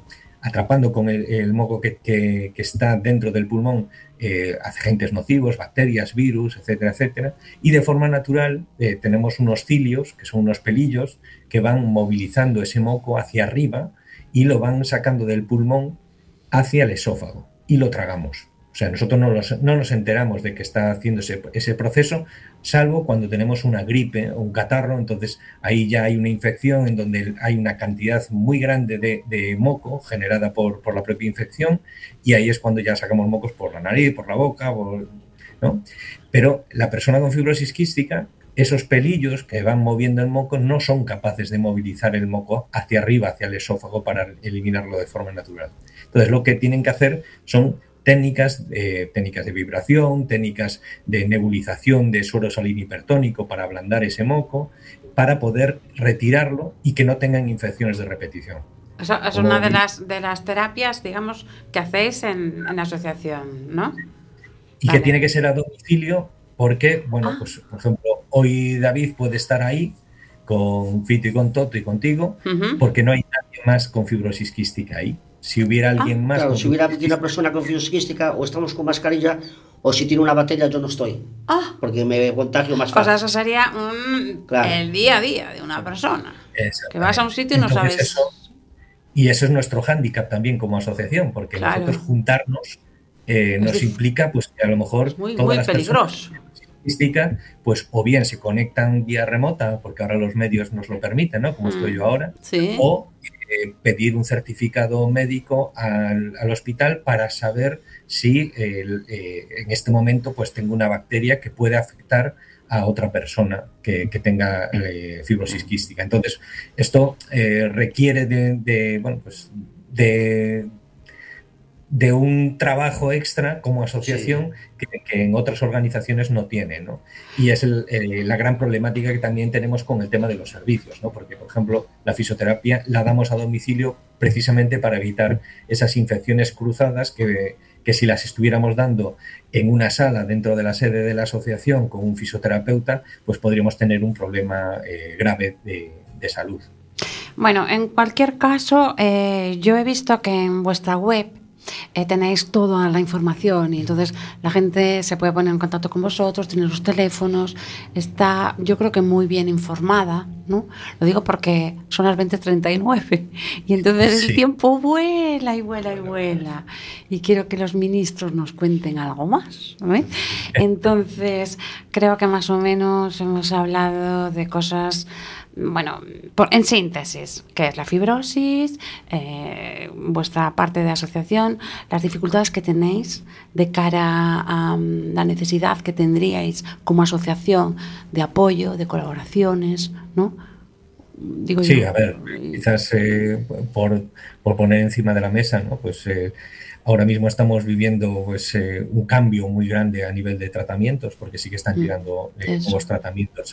Speaker 3: atrapando con el moco que está dentro del pulmón agentes nocivos, bacterias, virus, etcétera, etcétera. Y de forma natural tenemos unos cilios, que son unos pelillos, que van movilizando ese moco hacia arriba y lo van sacando del pulmón hacia el esófago y lo tragamos. O sea, nosotros no nos enteramos de que está haciendo ese proceso, salvo cuando tenemos una gripe o un catarro. Entonces ahí ya hay una infección en donde hay una cantidad muy grande de moco generada por la propia infección, y ahí es cuando ya sacamos mocos por la nariz, por la boca, ¿no? Pero la persona con fibrosis quística, esos pelillos que van moviendo el moco no son capaces de movilizar el moco hacia arriba, hacia el esófago, para eliminarlo de forma natural. Entonces lo que tienen que hacer son técnicas de vibración, técnicas de nebulización de suero salino hipertónico para ablandar ese moco, para poder retirarlo y que no tengan infecciones de repetición.
Speaker 1: Eso es una de las terapias, digamos, que hacéis en la asociación, ¿no?
Speaker 3: Y que tiene que ser a domicilio porque, bueno, pues por ejemplo, hoy David puede estar ahí con Fito y con Toto y contigo, porque no hay nadie más con fibrosis quística ahí. Si hubiera alguien más...
Speaker 4: Claro, si hubiera una persona con fibrosis quística, o estamos con mascarilla, o si tiene una bacteria, yo no estoy. Porque me contagio más fácil.
Speaker 1: O sea, eso sería el día a día de una persona. Que vas a un sitio y no sabes...
Speaker 3: Eso es nuestro hándicap también como asociación, porque nosotros juntarnos nos implica pues que a lo mejor
Speaker 1: muy
Speaker 3: todas las
Speaker 1: peligroso.
Speaker 3: Personas pues o bien se conectan vía remota, porque ahora los medios nos lo permiten, ¿no? Como estoy yo ahora,
Speaker 1: sí.
Speaker 3: O pedir un certificado médico al hospital para saber si en este momento pues tengo una bacteria que puede afectar a otra persona que tenga fibrosis quística. Entonces, esto requiere de un trabajo extra como asociación, sí, que en otras organizaciones no tiene, ¿no? Y es la gran problemática que también tenemos con el tema de los servicios, ¿no? Porque, por ejemplo, la fisioterapia la damos a domicilio precisamente para evitar esas infecciones cruzadas que si las estuviéramos dando en una sala dentro de la sede de la asociación con un fisioterapeuta, pues podríamos tener un problema grave de salud.
Speaker 1: Bueno, en cualquier caso, yo he visto que en vuestra web tenéis toda la información y entonces la gente se puede poner en contacto con vosotros, tiene los teléfonos, está yo creo que muy bien informada, ¿no? Lo digo porque son las 20:39 y entonces sí, el tiempo vuela y vuela y vuela y quiero que los ministros nos cuenten algo más, ¿no? Entonces creo que más o menos hemos hablado de cosas. Bueno, en síntesis, ¿qué es la fibrosis? Vuestra parte de asociación, las dificultades que tenéis de cara a la necesidad que tendríais como asociación de apoyo, de colaboraciones, ¿no? Digo
Speaker 3: sí,
Speaker 1: yo.
Speaker 3: A ver, quizás por poner encima de la mesa, ¿no? Pues ahora mismo estamos viviendo pues, un cambio muy grande a nivel de tratamientos, porque sí que están llegando nuevos tratamientos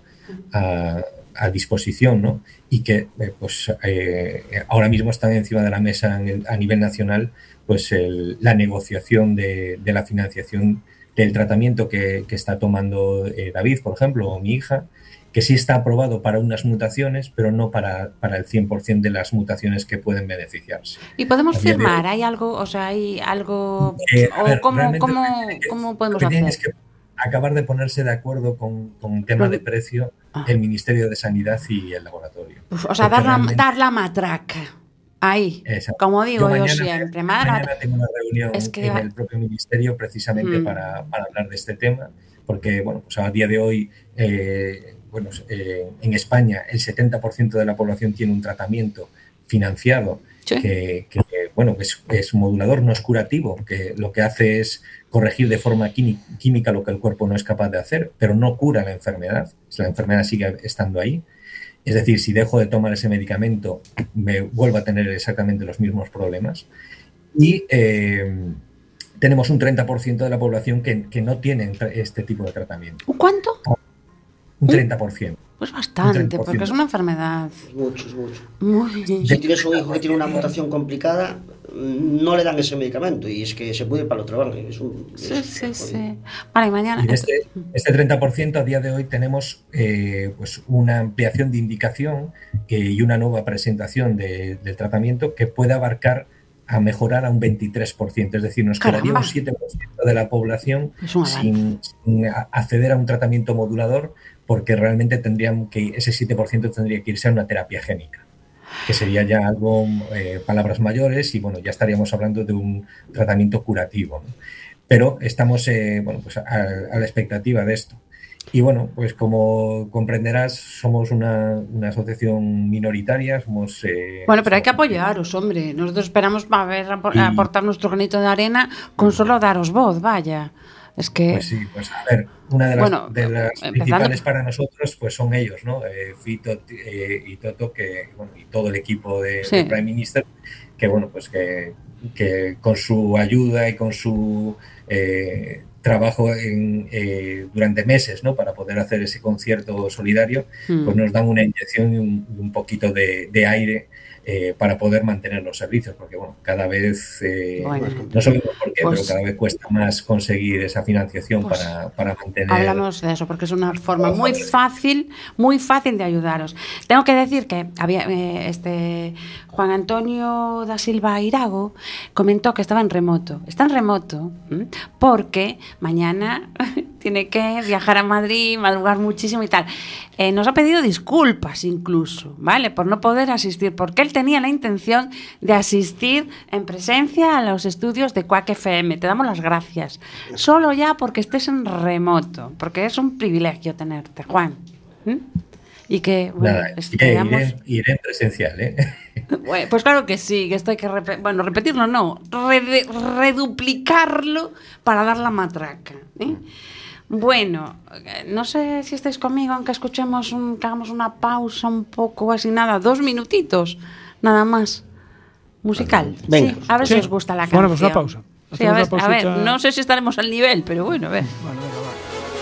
Speaker 3: a disposición, ¿no? Y que pues ahora mismo están encima de la mesa a nivel nacional pues la negociación de la financiación del tratamiento que está tomando David, por ejemplo, o mi hija, que sí está aprobado para unas mutaciones, pero no para el 100% de las mutaciones que pueden beneficiarse.
Speaker 1: ¿Y podemos firmar? ¿Hay algo? O sea, ¿hay algo? ¿Cómo podemos hacer?
Speaker 3: Tienes que acabar de ponerse de acuerdo con el tema de precio el Ministerio de Sanidad y el laboratorio.
Speaker 1: O sea, dar la matraca. Ahí, exacto. Como digo yo siempre.
Speaker 3: Mañana tengo una reunión en el propio ministerio precisamente para hablar de este tema, porque bueno, pues a día de hoy en España el 70% de la población tiene un tratamiento financiado, ¿sí? que es modulador, no es curativo, que lo que hace es corregir de forma química lo que el cuerpo no es capaz de hacer, pero no cura la enfermedad. La enfermedad sigue estando ahí. Es decir, si dejo de tomar ese medicamento, me vuelvo a tener exactamente los mismos problemas. Y tenemos un 30% de la población que no tiene este tipo de tratamiento.
Speaker 1: ¿Cuánto?
Speaker 3: Un 30%.
Speaker 1: Pues bastante, porque es una enfermedad.
Speaker 4: Es mucho. Si tienes un hijo que tiene una mutación complicada, no le dan ese medicamento y es que se puede ir para el otro lado.
Speaker 1: Sí. Vale, mañana.
Speaker 3: Y este 30% a día de hoy tenemos pues una ampliación de indicación y una nueva presentación del tratamiento que puede abarcar a mejorar a un 23%, es decir, nos quedaría un 7% de la población sin acceder a un tratamiento modulador, porque realmente ese 7% tendría que irse a una terapia génica, que sería ya algo, palabras mayores, y bueno, ya estaríamos hablando de un tratamiento curativo, ¿no? Pero estamos pues a la expectativa de esto. Y bueno, pues como comprenderás, somos una asociación minoritaria, somos...
Speaker 1: bueno, pero hay que apoyaros, hombre. Nosotros esperamos aportar nuestro granito de arena con solo daros voz, vaya. Es que...
Speaker 3: Pues sí, pues a ver, una de las principales para nosotros pues son ellos, ¿no? Fito y Toto, y todo el equipo de Prime Minister, que bueno, pues que con su ayuda y con su trabajo durante meses, ¿no? Para poder hacer ese concierto solidario, pues nos dan una inyección y un poquito de aire para poder mantener los servicios, porque bueno, cada vez no sabemos por qué, pero cada vez cuesta más conseguir esa financiación para mantener.
Speaker 1: Hablamos de eso porque es una forma muy fácil de ayudaros. Tengo que decir que había Juan Antonio da Silva Irago comentó que estaba en remoto. Está en remoto porque mañana tiene que viajar a Madrid, madrugar muchísimo y tal. Nos ha pedido disculpas incluso, ¿vale? Por no poder asistir, porque él tenía la intención de asistir en presencia a los estudios de Quack FM. Te damos las gracias. Solo ya porque estés en remoto, porque es un privilegio tenerte, Juan. Y que, bueno,
Speaker 3: iré en presencial, ¿eh?
Speaker 1: Bueno, pues claro que sí, que esto hay que repetirlo, no, reduplicarlo para dar la matraca, ¿eh? Bueno, no sé si estáis conmigo, aunque escuchemos que hagamos una pausa un poco así, nada, 2 minutitos, nada más. Musical.
Speaker 4: Venga.
Speaker 1: Sí, a ver si os gusta la canción.
Speaker 2: Ponemos una pausa.
Speaker 1: Sí, a ver, no sé si estaremos al nivel, pero bueno, a ver.
Speaker 2: Bueno, venga, va.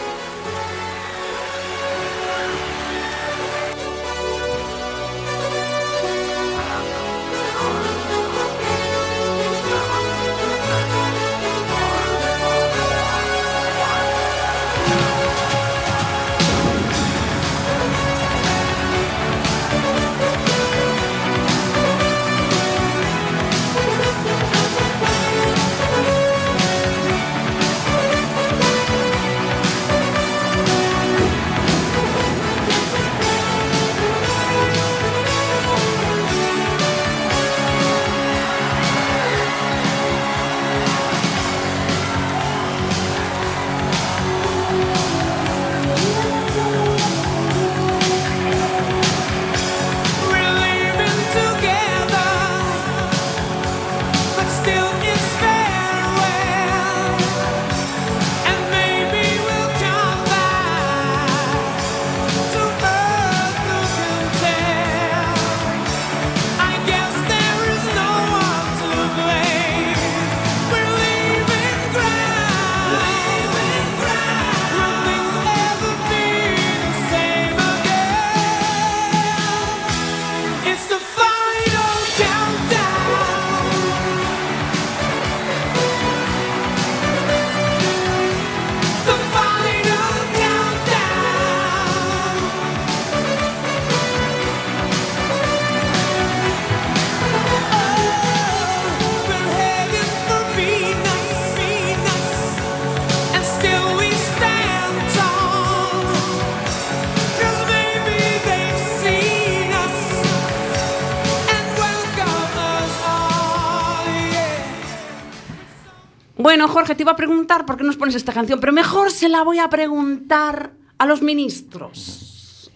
Speaker 1: Bueno, Jorge, te iba a preguntar por qué nos pones esta canción, pero mejor se la voy a preguntar a los ministros.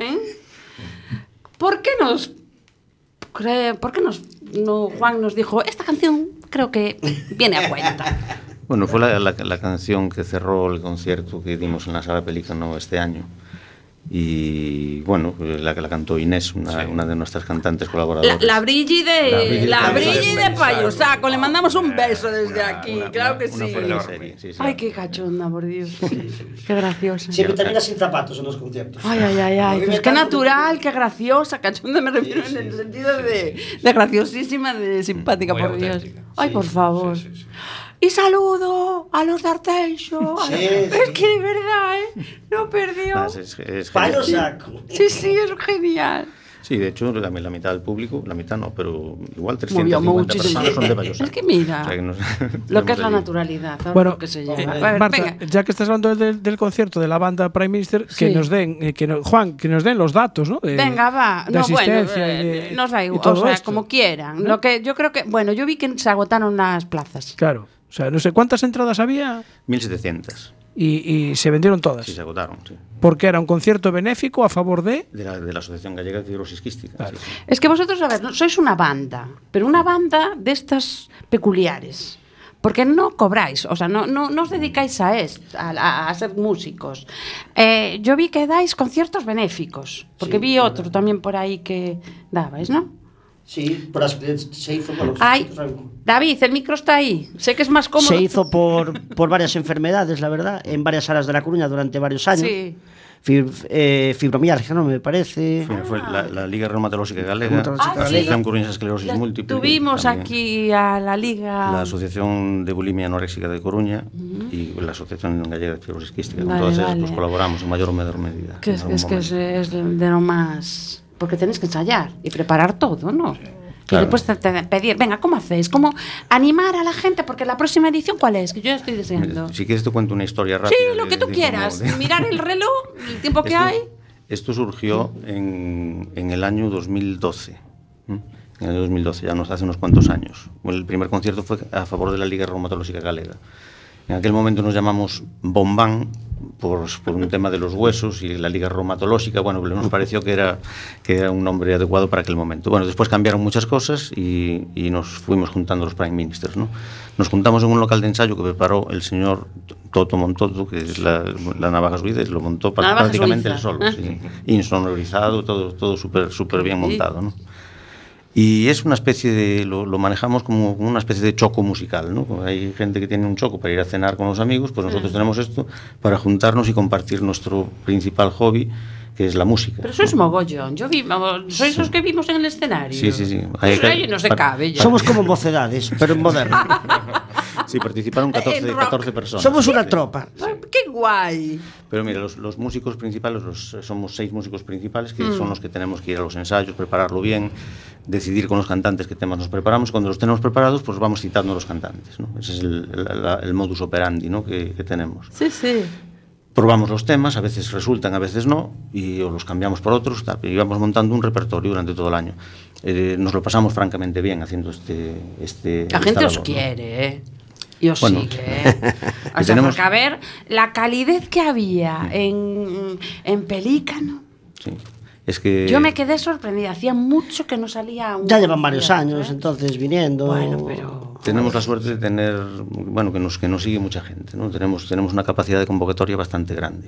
Speaker 1: ¿Por qué Juan nos dijo, esta canción creo que viene a cuenta?
Speaker 5: Bueno, fue la canción que cerró el concierto que dimos en la Sala Pelícano este año. Y bueno, pues la cantó Inés, una de nuestras cantantes colaboradoras.
Speaker 1: La Brigi de Payosaco, le mandamos un beso desde aquí, claro que sí.
Speaker 5: Sí.
Speaker 1: Ay, qué cachonda, por Dios. Qué graciosa.
Speaker 4: Siempre termina sin zapatos en los conciertos.
Speaker 1: Ay. Pues qué natural, qué graciosa. Cachonda me refiero en el sentido de graciosísima, de simpática, por Dios. Ay, por favor. Sí. Y saludo a los de Arteixo.
Speaker 4: Sí.
Speaker 1: Es que de verdad, no perdió.
Speaker 5: Es
Speaker 4: Payosaco.
Speaker 1: Sí, es genial.
Speaker 5: Sí, de hecho, la mitad del público, la mitad no, pero igual 350 personas son de Vallosa.
Speaker 1: Es que mira,
Speaker 5: O sea, que
Speaker 1: lo que es la naturalidad,
Speaker 2: Bueno,
Speaker 1: lo que se llama. A ver,
Speaker 2: Marta,
Speaker 1: venga.
Speaker 2: ya que estás hablando del concierto de la banda Prime Minister,
Speaker 1: Sí.
Speaker 2: que nos den, Juan, que nos den los datos, ¿no?
Speaker 1: Venga, va.
Speaker 2: De
Speaker 1: No, bueno,
Speaker 2: asistencia y de-
Speaker 1: nos da
Speaker 2: y
Speaker 1: igual,
Speaker 2: todo
Speaker 1: o sea,
Speaker 2: esto.
Speaker 1: como quieran. Lo que yo creo que, bueno, yo vi que se agotaron las plazas.
Speaker 2: Claro. O sea, no sé cuántas entradas había
Speaker 5: 1.700.
Speaker 2: y se vendieron todas.
Speaker 5: Sí, se agotaron, sí.
Speaker 2: Porque era un concierto benéfico a favor de...
Speaker 5: De la Asociación Gallega de Fibrosis Quística.
Speaker 2: Claro.
Speaker 5: Sí, sí.
Speaker 1: Es que vosotros, a ver, sois una banda, pero una banda de estas peculiares. Porque no cobráis, o sea, no os dedicáis a ser músicos. Yo vi que dais conciertos benéficos, porque vi otro también por ahí que dabais, ¿no?
Speaker 4: Sí, por las que se hizo por los
Speaker 1: Ay, David, el micro está ahí. Sé que es más cómodo.
Speaker 4: Se hizo por varias enfermedades, la verdad, en varias salas de La Coruña durante varios años.
Speaker 1: Sí.
Speaker 4: Fibromialgia, ¿no? Me parece.
Speaker 5: Fue la Liga Reumatológica Galega,
Speaker 4: Reumatológica
Speaker 5: la Asociación Coruñesa de Esclerosis Múltiple.
Speaker 1: Tuvimos
Speaker 5: también
Speaker 1: aquí a la Liga.
Speaker 5: la Asociación de Bulimia Anoréxica de Coruña y la Asociación Gallega de Fibrosis Quística. Con
Speaker 1: Vale,
Speaker 5: todas ellas
Speaker 1: vale.
Speaker 5: pues, colaboramos en mayor o menor medida.
Speaker 1: Que
Speaker 5: en
Speaker 1: es
Speaker 5: algún momento.
Speaker 1: es de lo más... Porque tenéis que ensayar y preparar todo, ¿no? Y
Speaker 5: Claro.
Speaker 1: después te pedir, venga, ¿cómo hacéis? ¿Cómo animar a la gente? Porque la próxima edición, ¿cuál es? Que yo ya estoy deseando.
Speaker 5: Si quieres te cuento una historia rápida.
Speaker 1: Sí, lo que tú quieras. Mirar el reloj, el tiempo que hay.
Speaker 5: Esto surgió en el año 2012. ¿m? En el 2012, ya hace unos cuantos años. El primer concierto fue a favor de la Liga Reumatológica Galega. En aquel momento nos llamamos Bombán por un tema de los huesos y la Liga Reumatológica, bueno, nos pareció que era un nombre adecuado para aquel momento. Bueno, después cambiaron muchas cosas y nos fuimos juntando los Prime Ministers, ¿no? Nos juntamos en un local de ensayo que preparó el señor Toto Montoto, que es la navaja suiza, lo montó
Speaker 1: La navaja
Speaker 5: prácticamente
Speaker 1: suiza.
Speaker 5: él solo, sí. Insonorizado, todo súper bien montado, ¿no? Y es una especie de, lo manejamos como una especie de choco musical, ¿no? Hay gente que tiene un choco para ir a cenar con los amigos, pues nosotros tenemos esto para juntarnos y compartir nuestro principal hobby, que es la música.
Speaker 1: Pero sois mogollón. Sois los que vimos en el escenario.
Speaker 5: Sí, sí, sí.
Speaker 1: Pues ahí no se cabe ya.
Speaker 4: Somos como mocedades, pero en moderno.
Speaker 5: Sí, participaron 14 personas.
Speaker 4: Somos una tropa.
Speaker 1: Ay, ¡qué guay!
Speaker 5: Pero mira, los músicos principales, somos 6 músicos principales, que son los que tenemos que ir a los ensayos, prepararlo bien, decidir con los cantantes qué temas nos preparamos. Cuando los tenemos preparados, pues vamos citando a los cantantes, ¿no? Ese es el modus operandi, ¿no? que tenemos.
Speaker 1: Sí, sí.
Speaker 5: Probamos los temas, a veces resultan, a veces no, y o los cambiamos por otros, tal, y vamos montando un repertorio durante todo el año. Nos lo pasamos francamente bien haciendo este
Speaker 1: La gente os
Speaker 5: labor, ¿no?
Speaker 1: quiere, ¿eh? Y os
Speaker 5: Bueno.
Speaker 1: sigue, ¿eh? O sea, porque a ver, la calidez que había en Pelícano.
Speaker 5: Sí. Es que
Speaker 1: Yo me quedé sorprendida. Hacía mucho que no salía un
Speaker 4: Ya llevan varios
Speaker 1: concierto,
Speaker 4: años,
Speaker 1: ¿eh?
Speaker 4: entonces, viniendo.
Speaker 1: Bueno, pero...
Speaker 5: tenemos la suerte de tener, bueno, que nos sigue mucha gente, ¿no? Tenemos una capacidad de convocatoria bastante grande.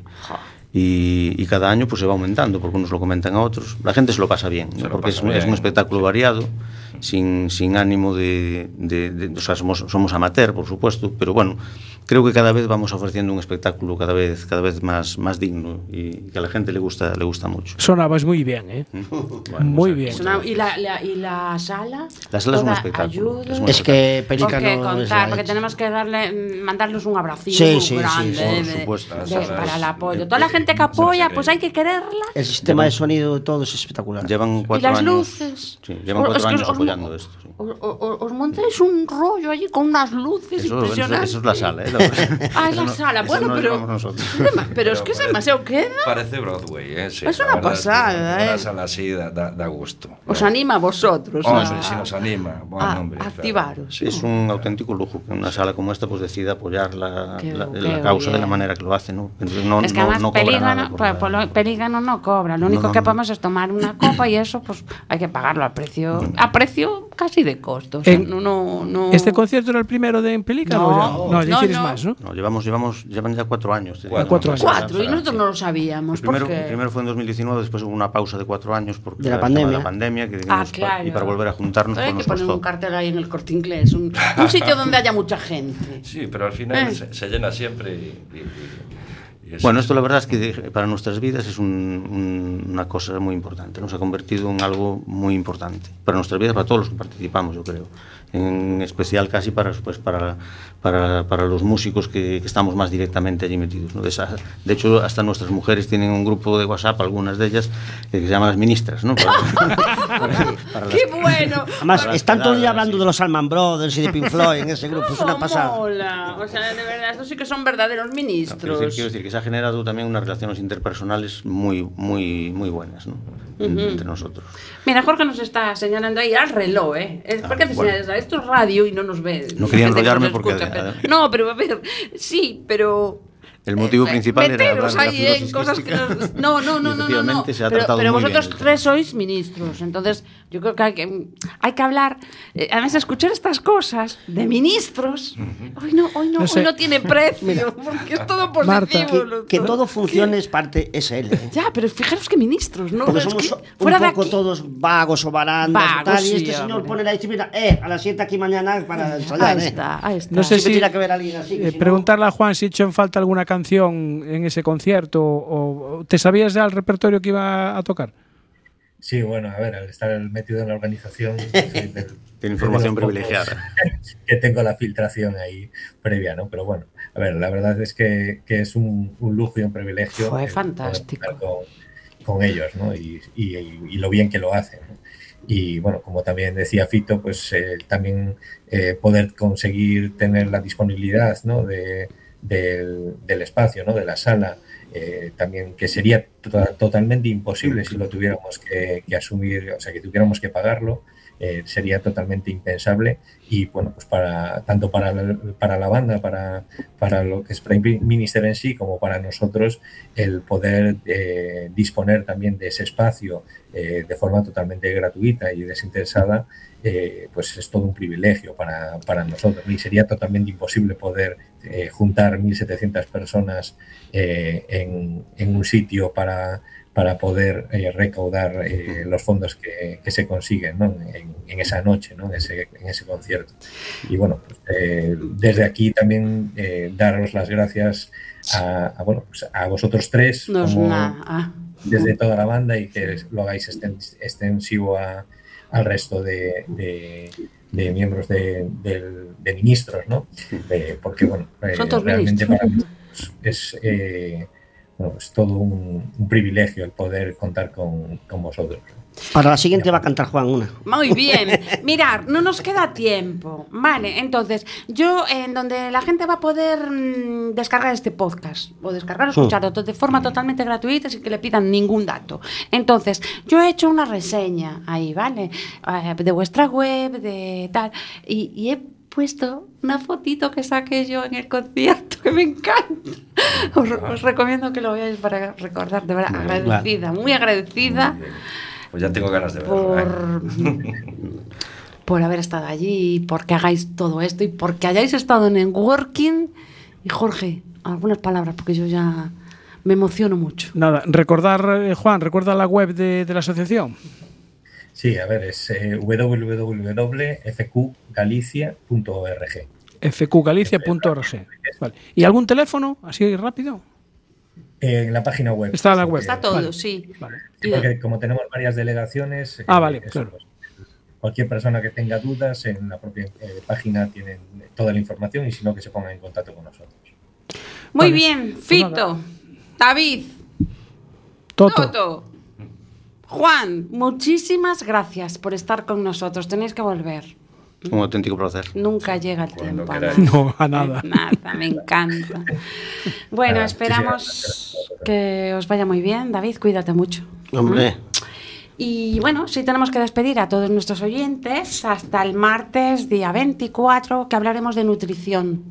Speaker 5: Y cada año pues se va aumentando, porque unos lo comentan a otros. La gente se lo pasa bien, ¿no? Porque es un espectáculo variado, sin ánimo o sea, somos amateur, por supuesto, pero bueno, creo que cada vez vamos ofreciendo un espectáculo cada vez más digno y que a la gente le gusta mucho.
Speaker 2: Sonabas muy bien, ¿eh?
Speaker 5: Bueno,
Speaker 2: Muy
Speaker 5: pues,
Speaker 2: bien.
Speaker 1: Es una- ¿Y la sala?
Speaker 5: La sala es un
Speaker 1: Toda
Speaker 5: espectáculo.
Speaker 1: ayuda.
Speaker 5: Es un
Speaker 4: Es que
Speaker 1: Porque
Speaker 4: Pelícano es
Speaker 1: contar,
Speaker 4: la
Speaker 1: porque
Speaker 4: leche.
Speaker 1: tenemos que mandarles un abracito
Speaker 4: Sí,
Speaker 1: muy
Speaker 4: sí, sí,
Speaker 1: grande
Speaker 4: sí,
Speaker 5: por
Speaker 1: de-
Speaker 5: supuesto.
Speaker 1: para el apoyo. Toda la gente que apoya, pues hay que quererla.
Speaker 4: El sistema de sonido todo es espectacular.
Speaker 5: Llevan 4
Speaker 1: Y las
Speaker 5: años.
Speaker 1: luces.
Speaker 5: Sí, llevan
Speaker 1: Es
Speaker 5: 4
Speaker 1: que
Speaker 5: años
Speaker 1: os-
Speaker 5: apoyando esto. Sí.
Speaker 1: Os montáis un rollo allí con unas luces impresionantes.
Speaker 5: Eso es la sala, ¿eh?
Speaker 1: Ah, es la sala.
Speaker 5: Eso
Speaker 1: Bueno,
Speaker 5: no lo
Speaker 1: pero...
Speaker 5: llevamos nosotros.
Speaker 1: Pero es que es demasiado queda.
Speaker 6: Parece Broadway, ¿eh? Sí,
Speaker 1: Es
Speaker 6: la
Speaker 1: una
Speaker 6: verdad
Speaker 1: pasada,
Speaker 6: que
Speaker 1: ¿eh?
Speaker 6: Una sala así da gusto.
Speaker 1: Os anima a vosotros.
Speaker 6: Hombre, si nos anima. Bueno,
Speaker 1: a
Speaker 6: hombre, claro.
Speaker 1: activaros.
Speaker 5: Es un auténtico lujo que una sala como esta pues decida apoyar la
Speaker 1: Qué
Speaker 5: causa de la
Speaker 1: bien.
Speaker 5: manera que lo hace, ¿no? Entonces, no,
Speaker 1: Es que
Speaker 5: no-
Speaker 1: además
Speaker 5: no cobra
Speaker 1: Pelígano,
Speaker 5: nada por nada.
Speaker 1: Pelígano no cobra. Lo único
Speaker 5: no,
Speaker 1: que
Speaker 5: no.
Speaker 1: podemos es tomar una copa y eso pues hay que pagarlo a precio casi de costo. O sea,
Speaker 2: En-
Speaker 1: no.
Speaker 2: ¿Este concierto era el primero de Pelícano?
Speaker 1: No,
Speaker 2: ya
Speaker 1: no,
Speaker 2: hicieres
Speaker 1: no.
Speaker 2: más, ¿no?
Speaker 5: No, llevan ya 4 años. te digo.
Speaker 2: 4 años.
Speaker 1: 4 y nosotros no lo sabíamos.
Speaker 5: El
Speaker 1: porque...
Speaker 5: primero fue en 2019, después hubo una pausa de 4 años por
Speaker 4: De la
Speaker 5: el tema
Speaker 4: pandemia.
Speaker 5: de la pandemia que
Speaker 1: Ah,
Speaker 5: dijimos,
Speaker 1: claro.
Speaker 5: y para volver a juntarnos
Speaker 1: Pero hay
Speaker 5: pues
Speaker 1: que
Speaker 5: nos
Speaker 1: poner un
Speaker 5: costó.
Speaker 1: cartel ahí en el Corte Inglés, un sitio donde haya mucha gente.
Speaker 6: Sí, pero al final
Speaker 1: Eh.
Speaker 6: se llena siempre
Speaker 5: Bueno, esto la verdad es que para nuestras vidas es una cosa muy importante, ¿no? Se ha convertido en algo muy importante para nuestras vidas, para todos los que participamos, yo creo. En especial casi para los músicos que estamos más directamente allí metidos, ¿no? De hecho, hasta nuestras mujeres tienen un grupo de WhatsApp, algunas de ellas, que se llaman las ministras, ¿no?
Speaker 1: ¡Qué bueno!
Speaker 4: Además, están todo el día hablando de los Allman Brothers y de Pink Floyd en ese grupo, es una pasada.
Speaker 1: Mola. O sea, de verdad, estos sí que son verdaderos ministros.
Speaker 5: Quiero decir que se ha generado también unas relaciones interpersonales muy buenas, ¿no? Entre nosotros.
Speaker 1: Mira, Jorge nos está señalando ahí al reloj, ¿eh? ¿Por qué te señalas? Esto es radio y no nos ve.
Speaker 5: No quería enrollarme porque...
Speaker 1: No, pero a ver, sí, pero...
Speaker 5: El motivo principal era hablar de
Speaker 1: ahí en cosas que nos... No. Pero vosotros tres sois ministros, entonces yo creo que hay que hablar, además escuchar estas cosas de ministros. Hoy no tiene precio, porque es todo positivo.
Speaker 4: Marta, que todo funcione es parte SL.
Speaker 1: Ya, pero fijaros que ministros, ¿no?
Speaker 4: Porque somos un poco todos vagos o barandas tal, y este señor pone la disciplina, a las 7 aquí mañana para ensayar.
Speaker 1: Ahí está.
Speaker 2: No sé si
Speaker 4: tiene que ver a alguien así.
Speaker 2: Preguntarle a Juan si echó en falta alguna canción en ese concierto, o ¿te sabías ya el repertorio que iba a tocar?
Speaker 3: Sí, bueno, a ver, al estar metido en la organización
Speaker 5: tiene información privilegiada,
Speaker 3: que tengo la filtración ahí previa, ¿no? Pero bueno, a ver, la verdad es que es un lujo y un privilegio.
Speaker 1: Fue fantástico
Speaker 3: con ellos, ¿no? Y lo bien que lo hacen, ¿no? Y bueno, como también decía Fito, pues también poder conseguir tener la disponibilidad, ¿no? del espacio, ¿no? De la sala, también, que sería totalmente imposible si lo tuviéramos que asumir, o sea, que tuviéramos que pagarlo, sería totalmente impensable. Y bueno, pues tanto para la banda, para lo que es Prime Minister en sí, como para nosotros, el poder disponer también de ese espacio de forma totalmente gratuita y desinteresada, pues es todo un privilegio para nosotros, y sería totalmente imposible poder juntar 1.700 personas en un sitio para poder recaudar los fondos que se consiguen, ¿no? en esa noche, ¿no? en ese concierto. Y bueno, pues, desde aquí también daros las gracias a vosotros tres, desde toda la banda, y que lo hagáis extensivo al resto de miembros de ministros, ¿no? Porque bueno, realmente para mí es todo un privilegio el poder contar con vosotros.
Speaker 4: Para la siguiente va a cantar Juan una.
Speaker 1: Muy bien. Mirad, no nos queda tiempo. Vale, entonces, yo en donde la gente va a poder descargar este podcast, o descargar o escucharlo de forma totalmente gratuita, sin que le pidan ningún dato. Entonces, yo he hecho una reseña ahí, ¿vale? De vuestra web, de tal, y he puesto una fotito que saqué yo en el concierto, que me encanta. Os recomiendo que lo veáis para recordar, de verdad, agradecida, muy agradecida.
Speaker 6: Pues ya tengo ganas de verlo.
Speaker 1: Por haber estado allí, porque hagáis todo esto y porque hayáis estado en Networking. Y Jorge, algunas palabras, porque yo ya me emociono mucho.
Speaker 2: Nada, Juan, recuerda la web de la asociación.
Speaker 3: Sí, a ver, es www.fqgalicia.org.
Speaker 2: fqgalicia.org. Vale. ¿Y algún teléfono, así rápido?
Speaker 3: En la página web.
Speaker 2: Está en la web.
Speaker 1: Está todo, vale. Sí.
Speaker 3: Vale. Porque como tenemos varias delegaciones,
Speaker 2: vale, claro.
Speaker 3: Pues, cualquier persona que tenga dudas, en la propia página tienen toda la información, y si no, que se ponga en contacto con nosotros.
Speaker 1: Muy bien, Fito, David, Toto, Juan, muchísimas gracias por estar con nosotros. Tenéis que volver.
Speaker 5: Un auténtico placer.
Speaker 1: Nunca llega el tiempo.
Speaker 2: No, a nada.
Speaker 1: Nada, me encanta. Bueno, esperamos que os vaya muy bien. David, cuídate mucho.
Speaker 4: Hombre.
Speaker 1: Y bueno, sí tenemos que despedir a todos nuestros oyentes hasta el martes, día 24, que hablaremos de nutrición.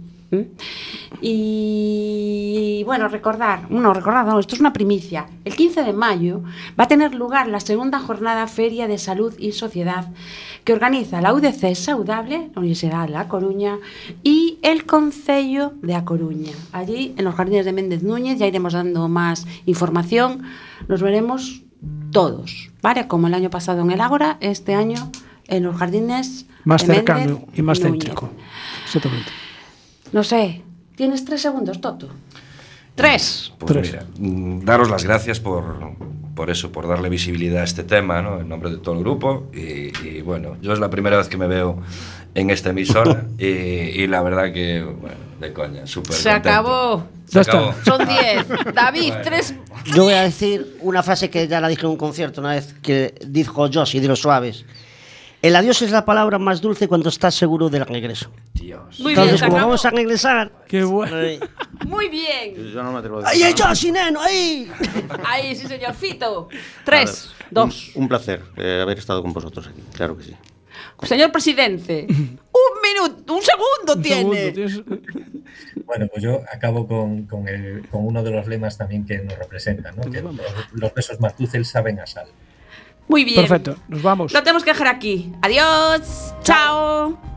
Speaker 1: Y bueno, recordad, esto es una primicia. El 15 de mayo va a tener lugar la segunda jornada Feria de Salud y Sociedad, que organiza la UDC Saudable, la Universidad de La Coruña, y el Concello de A Coruña. Allí, en los jardines de Méndez Núñez, ya iremos dando más información. Nos veremos todos, ¿vale? Como el año pasado en el Ágora, este año en los jardines
Speaker 2: más
Speaker 1: de
Speaker 2: cercano
Speaker 1: Méndez
Speaker 2: y más
Speaker 1: Núñez.
Speaker 2: céntrico. Exactamente.
Speaker 1: No sé, tienes 3 segundos, Toto. 3.
Speaker 6: Pues mira, daros las gracias por eso, por darle visibilidad a este tema, ¿no? En nombre de todo el grupo. Y bueno, yo es la primera vez que me veo en esta emisora y la verdad que, bueno, de coña, súper
Speaker 1: Se
Speaker 6: contento.
Speaker 1: acabó.
Speaker 6: Se acabó.
Speaker 1: Son 10. David, 3.
Speaker 4: Yo voy a decir una frase que ya la dije en un concierto una vez, que dijo Joshi de Los Suaves. El adiós es la palabra más dulce cuando estás seguro del regreso.
Speaker 6: Dios.
Speaker 1: Muy bien,
Speaker 4: Entonces,
Speaker 1: se
Speaker 4: como
Speaker 1: acabó.
Speaker 4: vamos a regresar...
Speaker 2: Qué bueno.
Speaker 1: Muy bien.
Speaker 5: Yo no me atrevo a
Speaker 4: ¡Ahí
Speaker 5: decir.
Speaker 4: hay Joshi, neno! ¡Ahí!
Speaker 1: Ahí, sí, señor Fito. 3, 2.
Speaker 5: Un placer haber estado con vosotros aquí, claro que sí.
Speaker 1: Señor presidente, un minuto, un segundo tiene.
Speaker 3: Bueno, pues yo acabo con uno de los lemas también que nos representan, ¿no? Que los besos más dulces saben a sal.
Speaker 1: Muy bien.
Speaker 2: Perfecto, nos vamos.
Speaker 1: Lo tenemos que dejar aquí. Adiós. Chao.